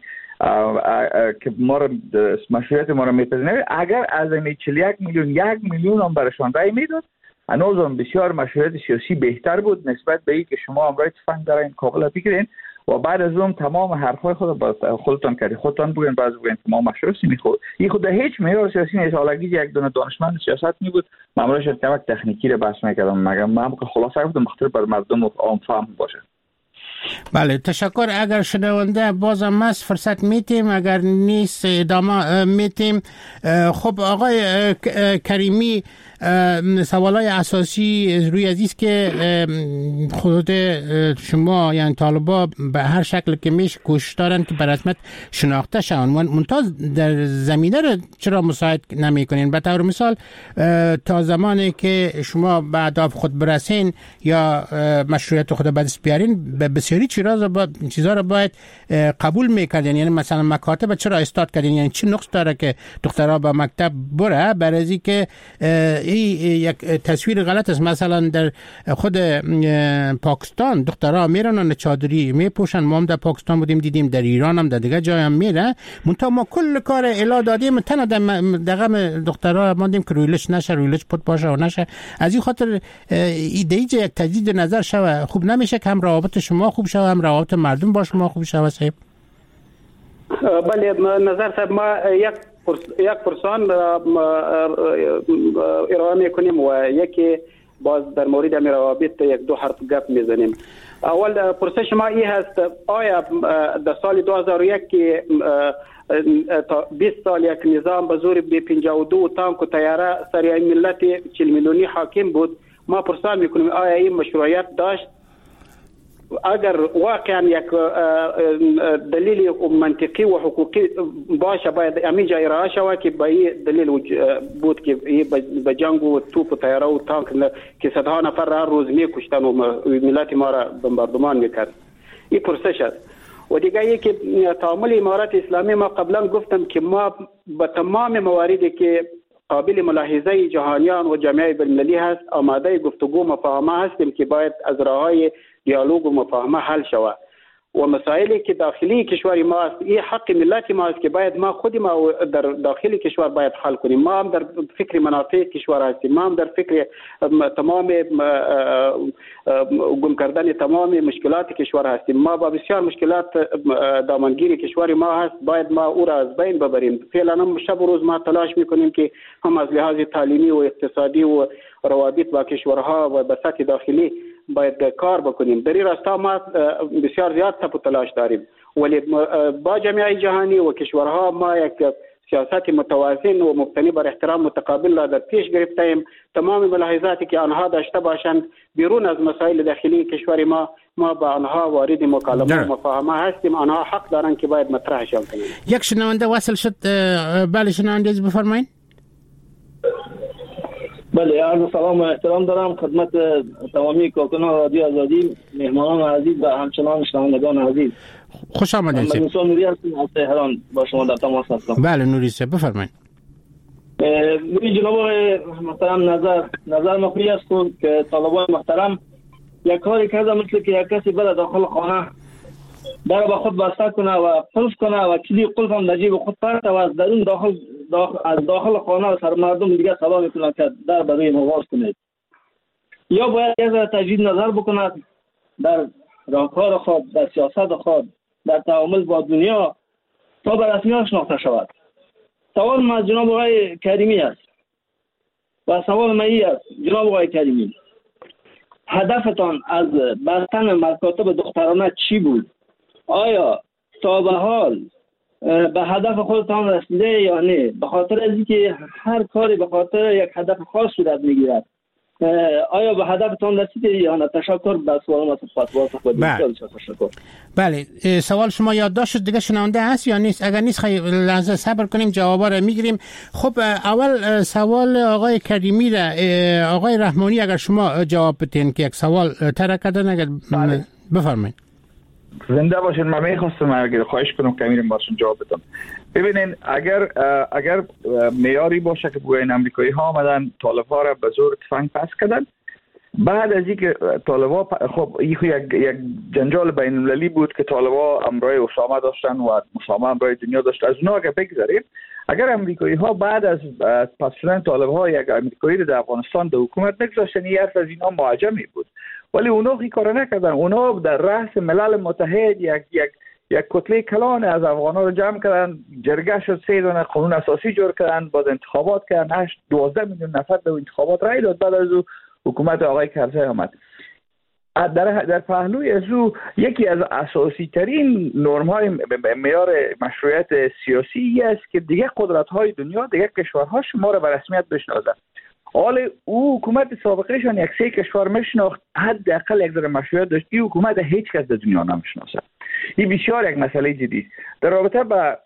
که ما رو مشروعیت ما رو میپذیریم، اگر از این چهل و یک میلیون یک میلیون هم برشان رای میداد، هنوز هم بسیار مشروعیت سیاسی بهتر بود نسبت به این که شما هم رای تفنگ دارین قابل بگیرین و بعد از اون تمام حرفای خود با خودتان کردی خودتان بگین، بعضی بگین که ما مشروع هستیم. خود این خود هیچ معیار سیاسی نیست. حالگی یک دونه دانشمند سیاست می بود معمولاش کمک تکنیکی رو بحث میکردم، مگر من که خلاصه گفتم مختلف بر مردم عام فهم باشه. بله تشکر. اگر شنونده بازم مست فرصت میتیم، اگر نیست ادامه میتیم. خب آقای کریمی، سوالای اساسی روی عزیز که خود شما یعنی طالبا به هر شکل که میشه کوشش دارن که به رسمیت شناخته شون، ممتاز در زمینه رو چرا مساعد نمی کنین؟ به طور مثال تا زمانی که شما به اهداف خود برسین یا مشروعیت خود به دست بیارین، به بسیاری چیزا رو باید قبول میکردین. یعنی مثلا مکاتب چرا استارت کردین؟ یعنی چه نقص داره که دخترها به مکتب بره؟ برای که یک تصویر غلط است. مثلا در خود پاکستان دخترها میرن و چادری میپوشن، ما هم در پاکستان بودیم دیدیم، در ایران هم در دیگه جای هم میره، منتها ما کل کار الا دادیم تنها دغه دخترها ماندیم که رویلش نشه، رویلش پد باشه و نشه. از این خاطر ایده ای یک تجدید نظر شوه خوب نمیشه که هم روابط شما خوب شوه هم روابط مردم با شما خوب شوه. صاحب بله نظر صاحب، ما یک یک پرسان ارائه میکنیم و یکی باز در مورد امیر روابط یک دو حرف گپ میزنیم. اول پرسش ما این هست، آیا در سال دو هزار و یک که بیست سال یک نظام به زور بی پنجاه و دو تانک و طیاره سر ملت چهل میلیونی حاکم بود، ما پرسان میکنیم آیا این مشروعیت داشت؟ اگر واقعا یک دلیل منطقی و حقوقی باشه باید همینجا ارائه شود که به این دلیل بود که به جنگ و توپ و طیاره و تانک که صدها نفر هر روز میکشتن و ملت ما را بمباردمان میکرد. این پرسش است. و دیگه یکی تعامل امارات اسلامی، ما قبلا گفتم که ما به تمام مواردی که قابل ملاحظه جهانیان و جامعه بین‌المللی هست آماده گفتگو مفاهمه هستیم که باید از راههای دیالوگ و مفاهمه حل شود و مسائلی که داخلی کشور ما است، این حق ملت ما است که باید ما خود ما در داخلی کشور باید حل کنیم. ما هم در فکر منافع کشور هستیم، ما هم در فکر تمام گم کردن تمام مشکلات کشور هستیم. ما با بسیار مشکلات دامنگیری کشور ما هست، باید ما او را از بین ببریم. فعلا هم شب و روز ما تلاش میکنیم که هم از لحاظ تعلیمی و اقتصادی و روابط با کشورها و به سطح داخلی باید کار بکنیم. در این راستا ما بسیار زیاد تپ و تلاش داریم، ولی با جامعه جهانی و کشورها ما یک سیاست متوازن و مبتنی بر احترام متقابل را در پیش گرفتیم. تمام ملاحظاتی که آنها داشته باشند بیرون از مسائل داخلی کشور ما، ما با آنها وارد مکالمه و مفاهمه هستیم. آنها حق دارند که باید مطرحشان کنیم. یک شنونده وصل شد. بله شنونده بفرمایید. بله عرض سلام و احترام دارم خدمت تمامی کارکنان رادیو آزادی، مهمانان عزیز و همچنان شنوندگان عزیز. خوش آمدید. من موسی نوری هستم از تهران با شما در تماس هستم. بله نوری صاحب بفرمایید. نوری جناب محترم، نظر نظر مخفی است که طالبان محترم یک کاری کرده مثل که یک کسی بره داخل خانه در با خود بسته کنه و قلف کنه و کلی قلف هم در جیب خود پرته و از درون داخل داخل از داخل خانه سر مردم دیگه سلام میکنه که در برای نواز کنید. یا باید یک تجدید نظر بکند در راهکار خود، در سیاست خود، در تعامل با دنیا تا به رسمیت شناخته شود. سوال ما جناب آقای کریمی است و سوال ما این است جناب آقای کریمی، هدفتان از بستن مکاتب دخترانه چی بود؟ آیا تا به حال به هدف خودتان رسیده یا نه؟ به خاطر از اینکه هر کاری به خاطر یک هدف خاص صورت میگیرد. آیا به هدفتان رسیده یا نه؟ تشکر. به سوال ما تشکر. بله سوال شما یادداشت شد دیگه شنونده هست یا نیست؟ اگر نیست خیلی لحظه صبر کنیم جوابا رو میگیریم. خب اول سوال آقای کریمی را آقای رحمانی اگر شما جواب بدین که یک سوال طرح کردن اگر بفرمایید. زنده باشین. من میخواستم اگر خواهش کنم که میرم باشون جواب بدم. ببینین اگر اگر معیاری باشه که بگوین امریکایی ها آمدن طالب ها را به زور تفنگ پس کردن، بعد از اینکه طالبا خب این یک یک جنجال بین المللی بود که طالبا امرای اسامه داشتن و اسامه امرای دنیا داشت، از اونها اگه بگذاریم اگر امریکایی ها بعد از پس شدن طالب ها یک امریکایی رو در افغانستان در حکومت نگذاشتن، این حرف از اینها معجمی بود ولی اونا این کار نکردن. اونا در رأس ملل متحد یک یک یک کتله کلان از افغانا رو جمع کردن، جرگه شد، سه دونه قانون اساسی جور کردن، باز انتخابات کردن، هشت دوازده میلیون نفر به انتخابات رای داد. بعد از او حکومت آقای کرزی آمد. در در پهلوی از او یکی از اساسی ترین نرم های معیار مشروعیت سیاسی است که دیگه قدرت های دنیا، دیگه کشورها شما را به رسمیت بشناسند. حال او حکومت سابقهشان یک سه کشور میشناخت، حداقل یک ذره مشروعیت داشت. این حکومت هیچ کس در دنیا نمیشناسه. این بسیار یک مسئله جدی است. در رابطه با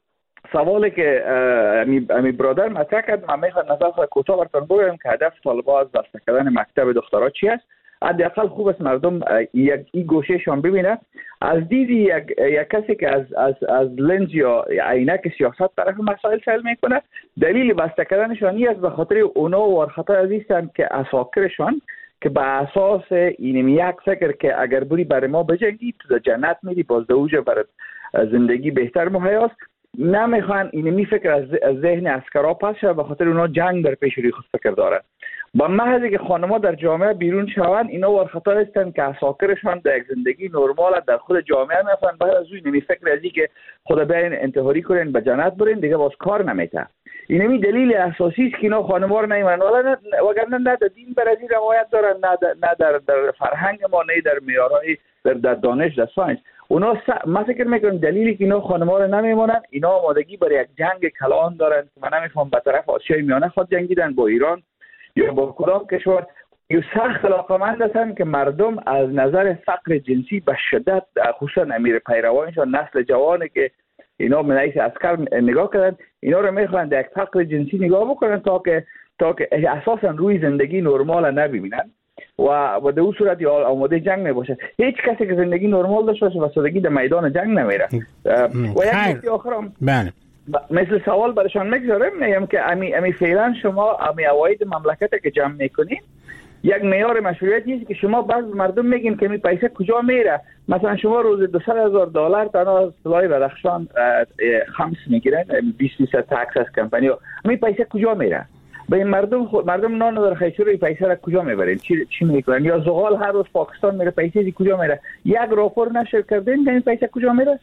سوالی که امی, امی برادر مطرح کرد، من میخوام نظر خود کوتاه براتون بگم که هدف طالبان از بسته کردن مکتب دخترها چی است. حداقل خوب است مردم یک این گوشهشان ببینه. از دید یک یک کسی که از از از لنز یا عینک سیاست طرف مسائل حل میکنه، دلیل بسته کردنشان است به خاطر اونا و خطر عزیزن که اساکرشان که به اساس این یک فکر که اگر بری برای ما بجنگی تو جنت میری، باز دوجه برای زندگی بهتر مهیاست، نمیخوان اینمی فکر از ذهن عسکرها پس شد. به خاطر اونا جنگ در پیش روی خود فکر دارن. با محضی که خانم‌ها در جامعه بیرون شوند، اینا ور خطر هستند که اساکرشان در یک زندگی نرمال در خود جامعه میفهمن. بعد از اینمی فکر ازی که خدا بیاین انتحاری کنین به جنت برین، دیگه باز کار نمیته. اینمی دلیل اساسی است که اینا خانم‌ها رو نمیمونن. ولی وگرنه نه در دین بر ازی روایت دارن، نه نه در در فرهنگ ما، نه در معیارهای در, در دانش در ساینس. اونا س... ما فکر میکنم دلیلی که اینا خانم‌ها رو نمیمونن، اینا آمادگی برای یک جنگ کلان دارن که من نمیفهم به طرف آسیای میانه خود جنگیدن با ایران یا با کدام کشور. یو سخت علاقمند هستند که مردم از نظر فقر جنسی به شدت، خصوصا امیر پیروانشان نسل جوانی که اینا منعیس عسکر نگاه کردن، اینا رو میخوان در یک فقر جنسی نگاه بکنن تا که تا که اساسا روی زندگی نرمال نبینن و و در اون صورت یا آماده جنگ نباشه. هیچ کسی که زندگی نرمال داشته باشه و سادگی در میدان جنگ نمیره. و یک نکته آخرم بله مثل سوال برشان میگذارم، میگم که امی امی فعلا شما امی عواید مملکت که جمع میکنین، یک معیار مشروعیتی است که شما بعض مردم میگین که می پیسه کجا میره. مثلا شما روز دویست هزار دلار تنها سلای بدخشان خمس میگیرن، بیست درصد تکس از کمپانی. می پیسه کجا میره؟ به این مردم خود مردم نان در خیشور این پیسه را کجا میبرین؟ چی چی میکنن؟ یا زغال هر روز پاکستان میره، پیسه دی کجا میره؟ یک راپور نشر کردین که این پیسه کجا میره؟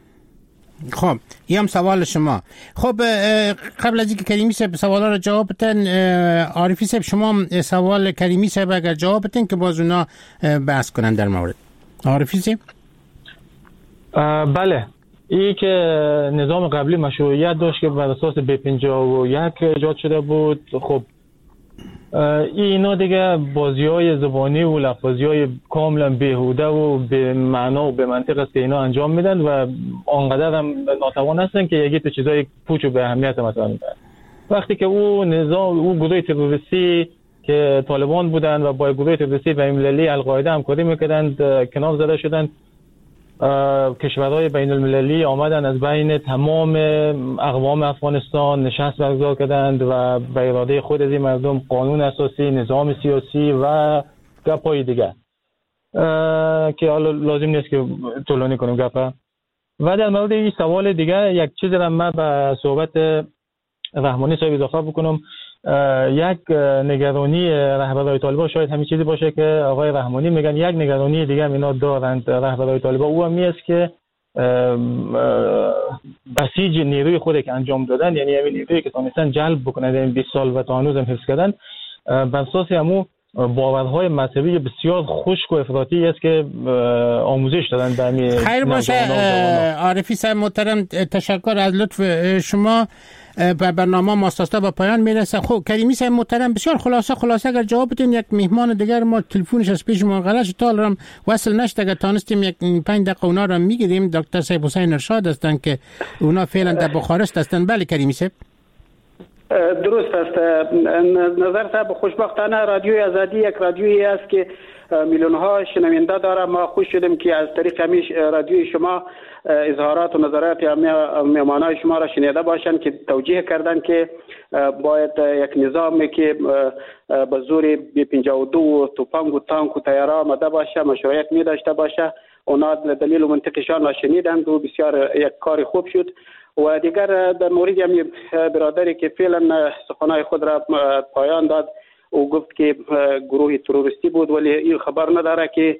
خب این هم سوال شما. خب قبل از اینکه کریمی صاحب سوالا رو جواب بدن، عارفی صاحب شما سوال کریمی صاحب اگر جواب بدن که باز اونا بحث کنن در مورد. عارفی صاحب بله، این که نظام قبلی مشروعیت داشت که بر اساس بی پنجاه و یک ایجاد شده بود. خب اینا دیگه بازی‌های زبانی و لفظی‌های کاملا بیهوده و به معنا و به منطق است که اینا انجام میدن و آنقدر هم ناتوان هستن که یکی تو چیزای پوچ و به اهمیت مثلا میدن. وقتی که او نظام او گروه تروریستی که طالبان بودن و با گروه تروریستی بین‌المللی القاعده همکاری میکردند کنار زده شدند، کشورهای بین المللی آمدن از بین تمام اقوام افغانستان نشست برگزار کردند و به اراده خود از این مردم قانون اساسی، نظام سیاسی و گپای دیگه که حالا لازم نیست که طولانی کنیم گپا. و در مورد این سوال دیگه یک چیز را من به صحبت رحمانی صاحب اضافه بکنم. یک نگرانی رهبران طالبان شاید همین چیزی باشه که آقای رحمانی میگن، یک نگرانی دیگه هم اینا دارند رهبران طالبان، او هم است که بسیج نیروی خود که انجام دادن، یعنی همین نیرویی که تونستن جلب بکنن در این بیست سال و تا هنوز هم حفظ کردن، بر اساس همو باورهای مذهبی بسیار خشک و افراطی است که آموزش دادن به همین. خیر باشه عارفی صاحب محترم، تشکر از لطف شما. بر برنامه ماستاستا به پایان میرسه. خب کریمی صاحب محترم بسیار خلاصه خلاصه اگر جواب بدین، یک مهمان دیگر ما تلفنش از پیش ما غلط شد، حالا هم وصل نشد، اگر تانستیم یک پنج دقیقه اونا رو میگیریم. دکتر صاحب حسین ارشاد هستن که اونا فعلا در بخارست هستن. بله کریمی صاحب درست است. نظر صاحب خوشبختانه رادیوی آزادی یک رادیویی است که میلیون ها شنونده داره. ما خوش شدیم که از طریق همین رادیوی شما اظهارات و نظرات مهمانان شما را شنیده باشند که توجیه کردن که باید یک نظامی که به زور بی پنجاه و دو و توپنگ و تانک و تیاره آمده باشه مشروعیت می داشته باشه. اونا دلیل و منطقشان را شنیدند و بسیار یک کار خوب شد. و دیگر در مورد همین برادری که فعلا سخنهای خود را پایان داد، او گفت که گروه تروریستی بود، ولی این خبر نداره که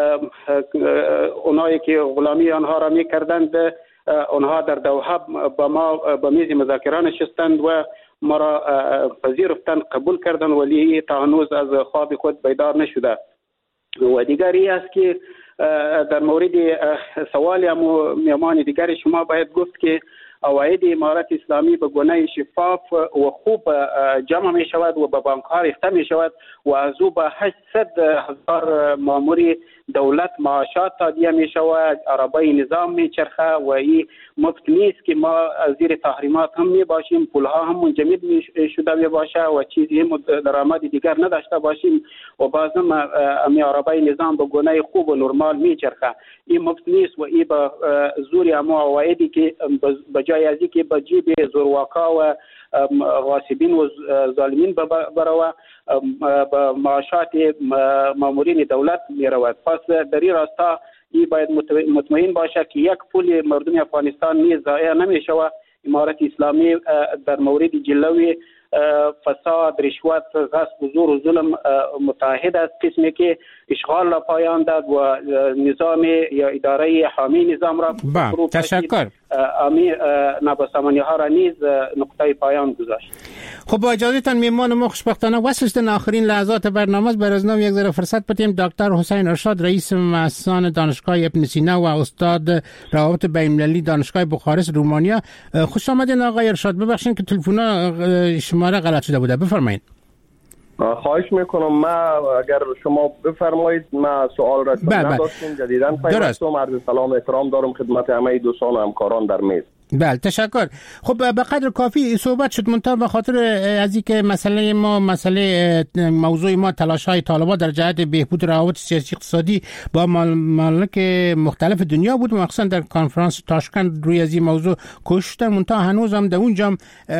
اونایی که غلامی آنها را میکردند آنها در دوحه با ما به میز مذاکره نشستند و ما را پذیرفتند، قبول کردند، ولی تا هنوز از خواب خود بیدار نشده. و دیگری است که در مورد سوال میهمان دیگر شما باید گفت که عواید امارت اسلامی به گونه شفاف و خوب جمع می شود و به بانک ها ریخته می شود و از او به هشتصد هزار مامور دولت معاشات تادیه می شود، عربای نظام می چرخه و این مفت نیست که ما زیر تحریمات هم می باشیم، پول ها هم منجمد می شده می باشه و چیزی هم درآمد دیگر نداشته باشیم و بازم امی عربای نظام به گونه خوب و نرمال می چرخه. این مفت نیست و این به زور اما عوایدی که بجای از اینکه به جیب زورواکا و غاصبین و ظالمین بروه به معاشات مامورین دولت می رود. پس در این راستا این باید مطمئن باشه که یک پول مردم افغانستان نیز ضایع نمی شود. امارت اسلامی در مورد جلوی فساد، رشوت، غصب و زور و ظلم متحد است، قسمی که اشغال را پایان داد و نظام یا اداره حامی نظام را با تشکر امی نابسامانی ها را نیز نقطه پایان گذاشت. خب با اجازهتان میمان ما خوشبختانه وصلشتن آخرین لحظات برنامه است. برای از یک ذره فرصت بدیم دکتر حسین ارشاد رئیس مؤسسان دانشگاه ابن سینا و استاد روابط بین‌المللی دانشگاه بخارست رومانیا. خوش آمدین آقای ارشاد. ببخشید که تلفن شماره غلط شده بوده، بفرمایید. خواهش میکنم. ما اگر شما بفرمایید ما سوال را نداشتیم جدیداً پیوستم. عرض سلام احترام دارم خدمت همه دوستان و همکاران در میز. بله تشکر. خب به قدر کافی صحبت شد، منتها به خاطر از اینکه مسئله ما مسئله موضوع ما تلاش‌های طالبان در جهت بهبود روابط سیاسی اقتصادی با ممالک مختلف دنیا بود، مخصوصا در کنفرانس تاشکند روی از این موضوع کشتن، منتها هنوز هم در اونجا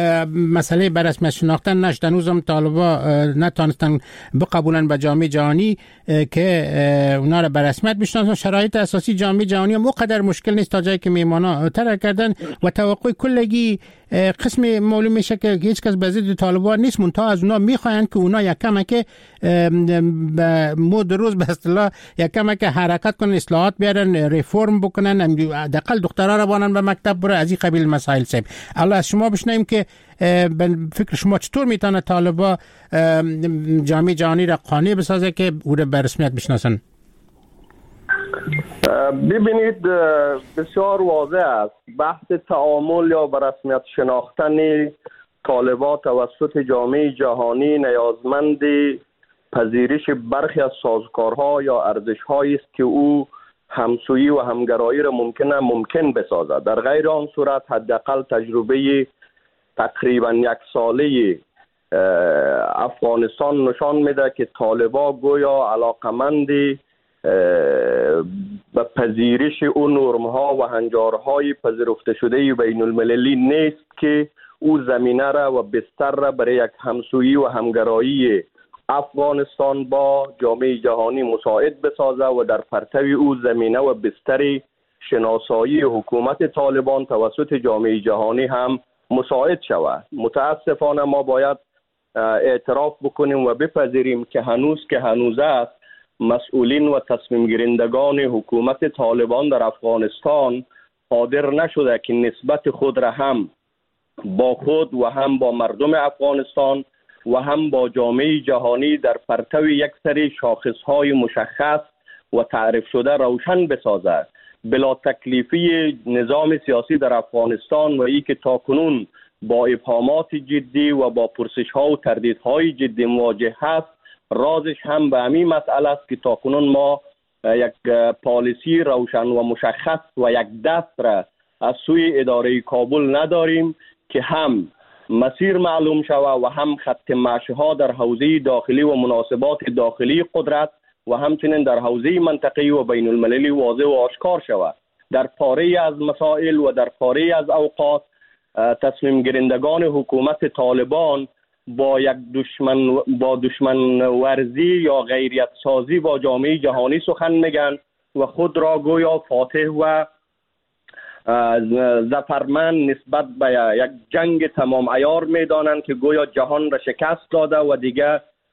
مسئله به رسمیت شناختن نشد. هنوز هم طالبان نتونستن بقبولن به جامعه جهانی که اونا را به رسمیت بشناسن. شرایط اساسی جامعه جهانی هم اونقدر مشکل نیست تا جایی که میهمانا ترک کردن و توقع کلگی قسم معلوم میشه که هیچ کس به ضد طالبان نیست، منتها از اونا میخواین که اونا یک کمک مود روز به اصطلاح یک کمک حرکت کنن، اصلاحات بیارن، ریفرم بکنن، دقل دخترها را بانن به مکتب بره، از این قبیل مسائل سب. الله از شما بشنویم که به فکر شما چطور میتونه طالبان جامعه جهانی را قانع بسازه که او را به رسمیت بشناسن؟ ببینید بسیار واضح است بحث تعامل یا به رسمیت شناختن طالبان توسط جامعه جهانی نیازمند پذیرش برخی از سازوکارها یا ارزش‌هایی است که او همسویی و همگرایی را ممکنه ممکن بسازد. در غیر آن صورت حداقل تجربه تقریبا یک ساله افغانستان نشان میده که طالبان گویا علاقمند به پذیرش اون نرم‌ها و هنجارهای پذیرفته شده بین المللی نیست که او زمینه را و بستر را برای یک همسویی و همگرایی افغانستان با جامعه جهانی مساعد بسازه و در پرتو او زمینه و بستر شناسایی حکومت طالبان توسط جامعه جهانی هم مساعد شود. متاسفانه ما باید اعتراف بکنیم و بپذیریم که هنوز که هنوز است مسئولین و تصمیم گیرندگان حکومت طالبان در افغانستان قادر نشده که نسبت خود را هم با خود و هم با مردم افغانستان و هم با جامعه جهانی در پرتو یک سری شاخصهای مشخص و تعریف شده روشن بسازد. بلا تکلیفی نظام سیاسی در افغانستان و ای که تاکنون با ابهامات جدی و با پرسش‌ها و تردیدهای جدی مواجه هست، رازش هم به همین مسئله است که تاکنون ما یک پالیسی روشن و مشخص و یک دست را از سوی اداره کابل نداریم که هم مسیر معلوم شود و هم خط مشی‌ها در حوزه داخلی و مناسبات داخلی قدرت و همچنین در حوزه منطقه‌ای و بین المللی واضح و آشکار شود. در پاره از مسائل و در پاره از اوقات تصمیم گیرندگان حکومت طالبان با یک دشمن با دشمن ورزی یا غیریت سازی با جامعه جهانی سخن میگن و خود را گویا فاتح و ظفرمند نسبت به یک جنگ تمام عیار میدانند که گویا جهان را شکست داده و دیگه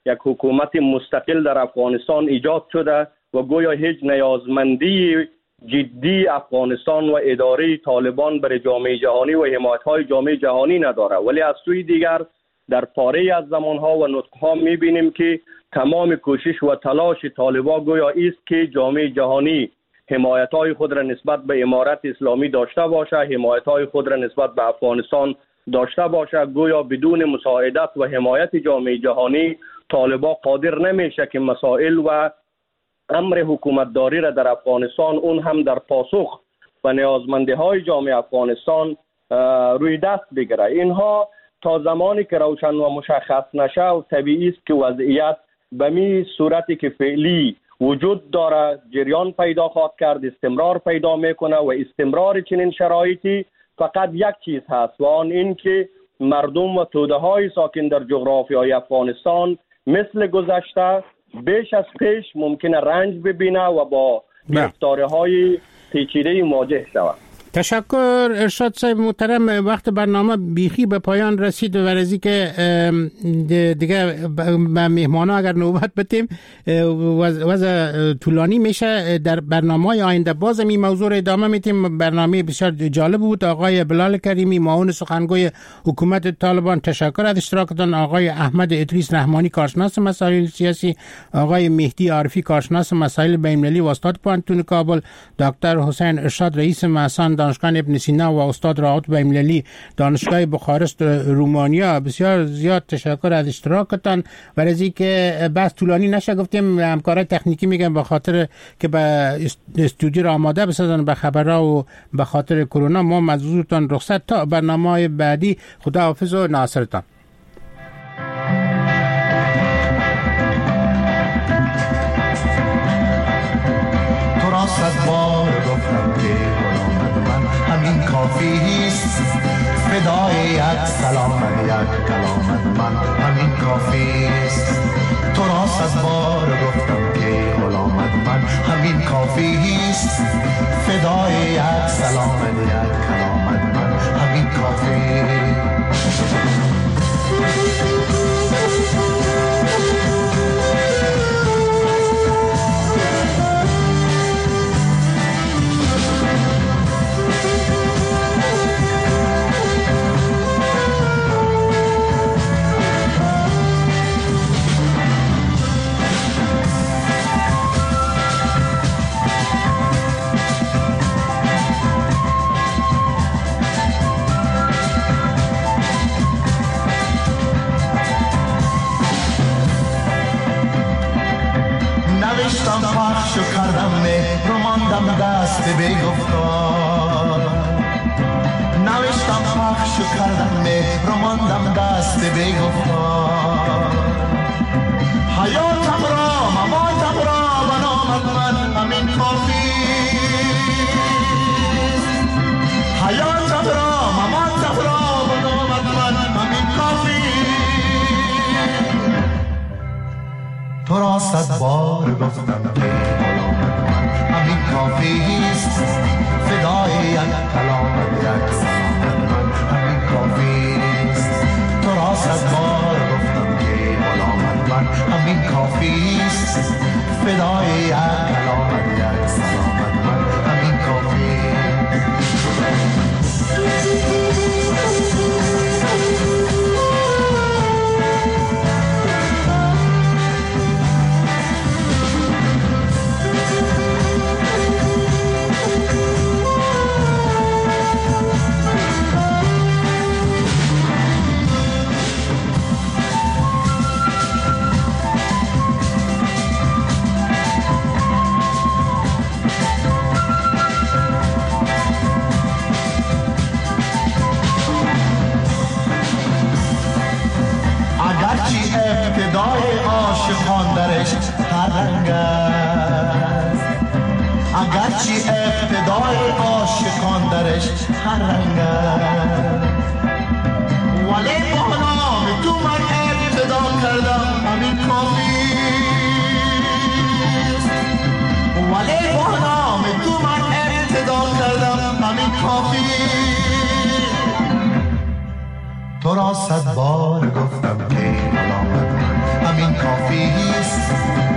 یک حکومت مستقل در افغانستان ایجاد شده و گویا هیچ نیازمندی جدی افغانستان و اداره طالبان برای جامعه جهانی و حمایت‌های جامعه جهانی نداره. ولی از سوی دیگر در پاره از زمانها و نطقها می‌بینیم که تمام کوشش و تلاش طالبان گویا است که جامعه جهانی حمایت‌های خود را نسبت به امارت اسلامی داشته باشه، حمایت‌های خود را نسبت به افغانستان داشته باشه. گویا بدون مساعدت و حمایت جامعه جهانی طالبان قادر نمیشه که مسائل و امر حکومتداری را در افغانستان اون هم در پاسخ و نیازمندی‌های جامعه افغانستان روی دست بگیره. اینها تا زمانی که روشن و مشخص نشه و طبیعی است که وضعیت به می صورتی که فعلی وجود داره جریان پیدا خواهد کرد، استمرار پیدا میکنه و استمرار چنین شرایطی فقط یک چیز هست و آن این که مردم و توده های ساکن در جغرافیای افغانستان مثل گذشته بیش از پیش ممکنه رنج ببینه و با گرفتاری های پیچیده مواجه شود. تشکر ارشاد صاحب محترم. وقت برنامه بیخی به پایان رسید و ورزی که دیگه به مهمانا اگر نوبت بتیم وضع طولانی میشه. در برنامه آینده باز این موضوع رو ادامه میتیم. برنامه بسیار جالب بود. آقای بلال کریمی معاون سخنگوی حکومت طالبان، تشکر از اشتراکتان. آقای احمد ادریس رحمانی کارشناس مسائل سیاسی، آقای مهدی عارفی کارشناس مسائل بین‌المللی و استاد پانتون کابل، دکتر حسین ارشاد رئیس مهسان دانشگاه ابن سینا و استاد روابط بین‌المللی دانشگاه بخارست رومانیا، بسیار زیاد تشکر از اشتراکتان. و از اینکه بحث طولانی نشه گفتیم همکارای تکنیکی میگن به خاطر که به استودیو را آماده بسازن به خبرها و به خاطر کرونا ما مجبورتان رخصت تا برنامه‌های بعدی. خداحافظ و ناصرتان. تو را صد بار گفتم که همین کافیست، فدای یک سلام یک کلامت من همین کافیست. تو را صد بار گفتم که غلامت من همین کافیست، فدای یک سلام یک کلامت من همین کافیست. نوشتم پخش و کردم مهر و ماندم دست بگفتار. نوشتم پخش و کردم مهر و ماندم دست بگفتار. حیاتم را مماتم را بنامت من همین کافیست. حیاتم را مماتم را بنامت من همین کافیست. تو را صد بار گفتم که غلامت من همین کافیست، فدای یک کلامت یک سلامت من همین کافیست. تو را صد بار گفتم که غلامت من همین کافیست، فدای یک کلامت یک سلامت من همین کافیست. ابتدای عاشقان درش هر رنگ است، اگرچه ابتدای عاشقان درش هر رنگ است، ولی با نام تو من ابتدا کردم همین کافیست. ولی با نام تو من ابتدا کردم همین کافیست. تو را صد بار گفتم که غلامت من همین کافی است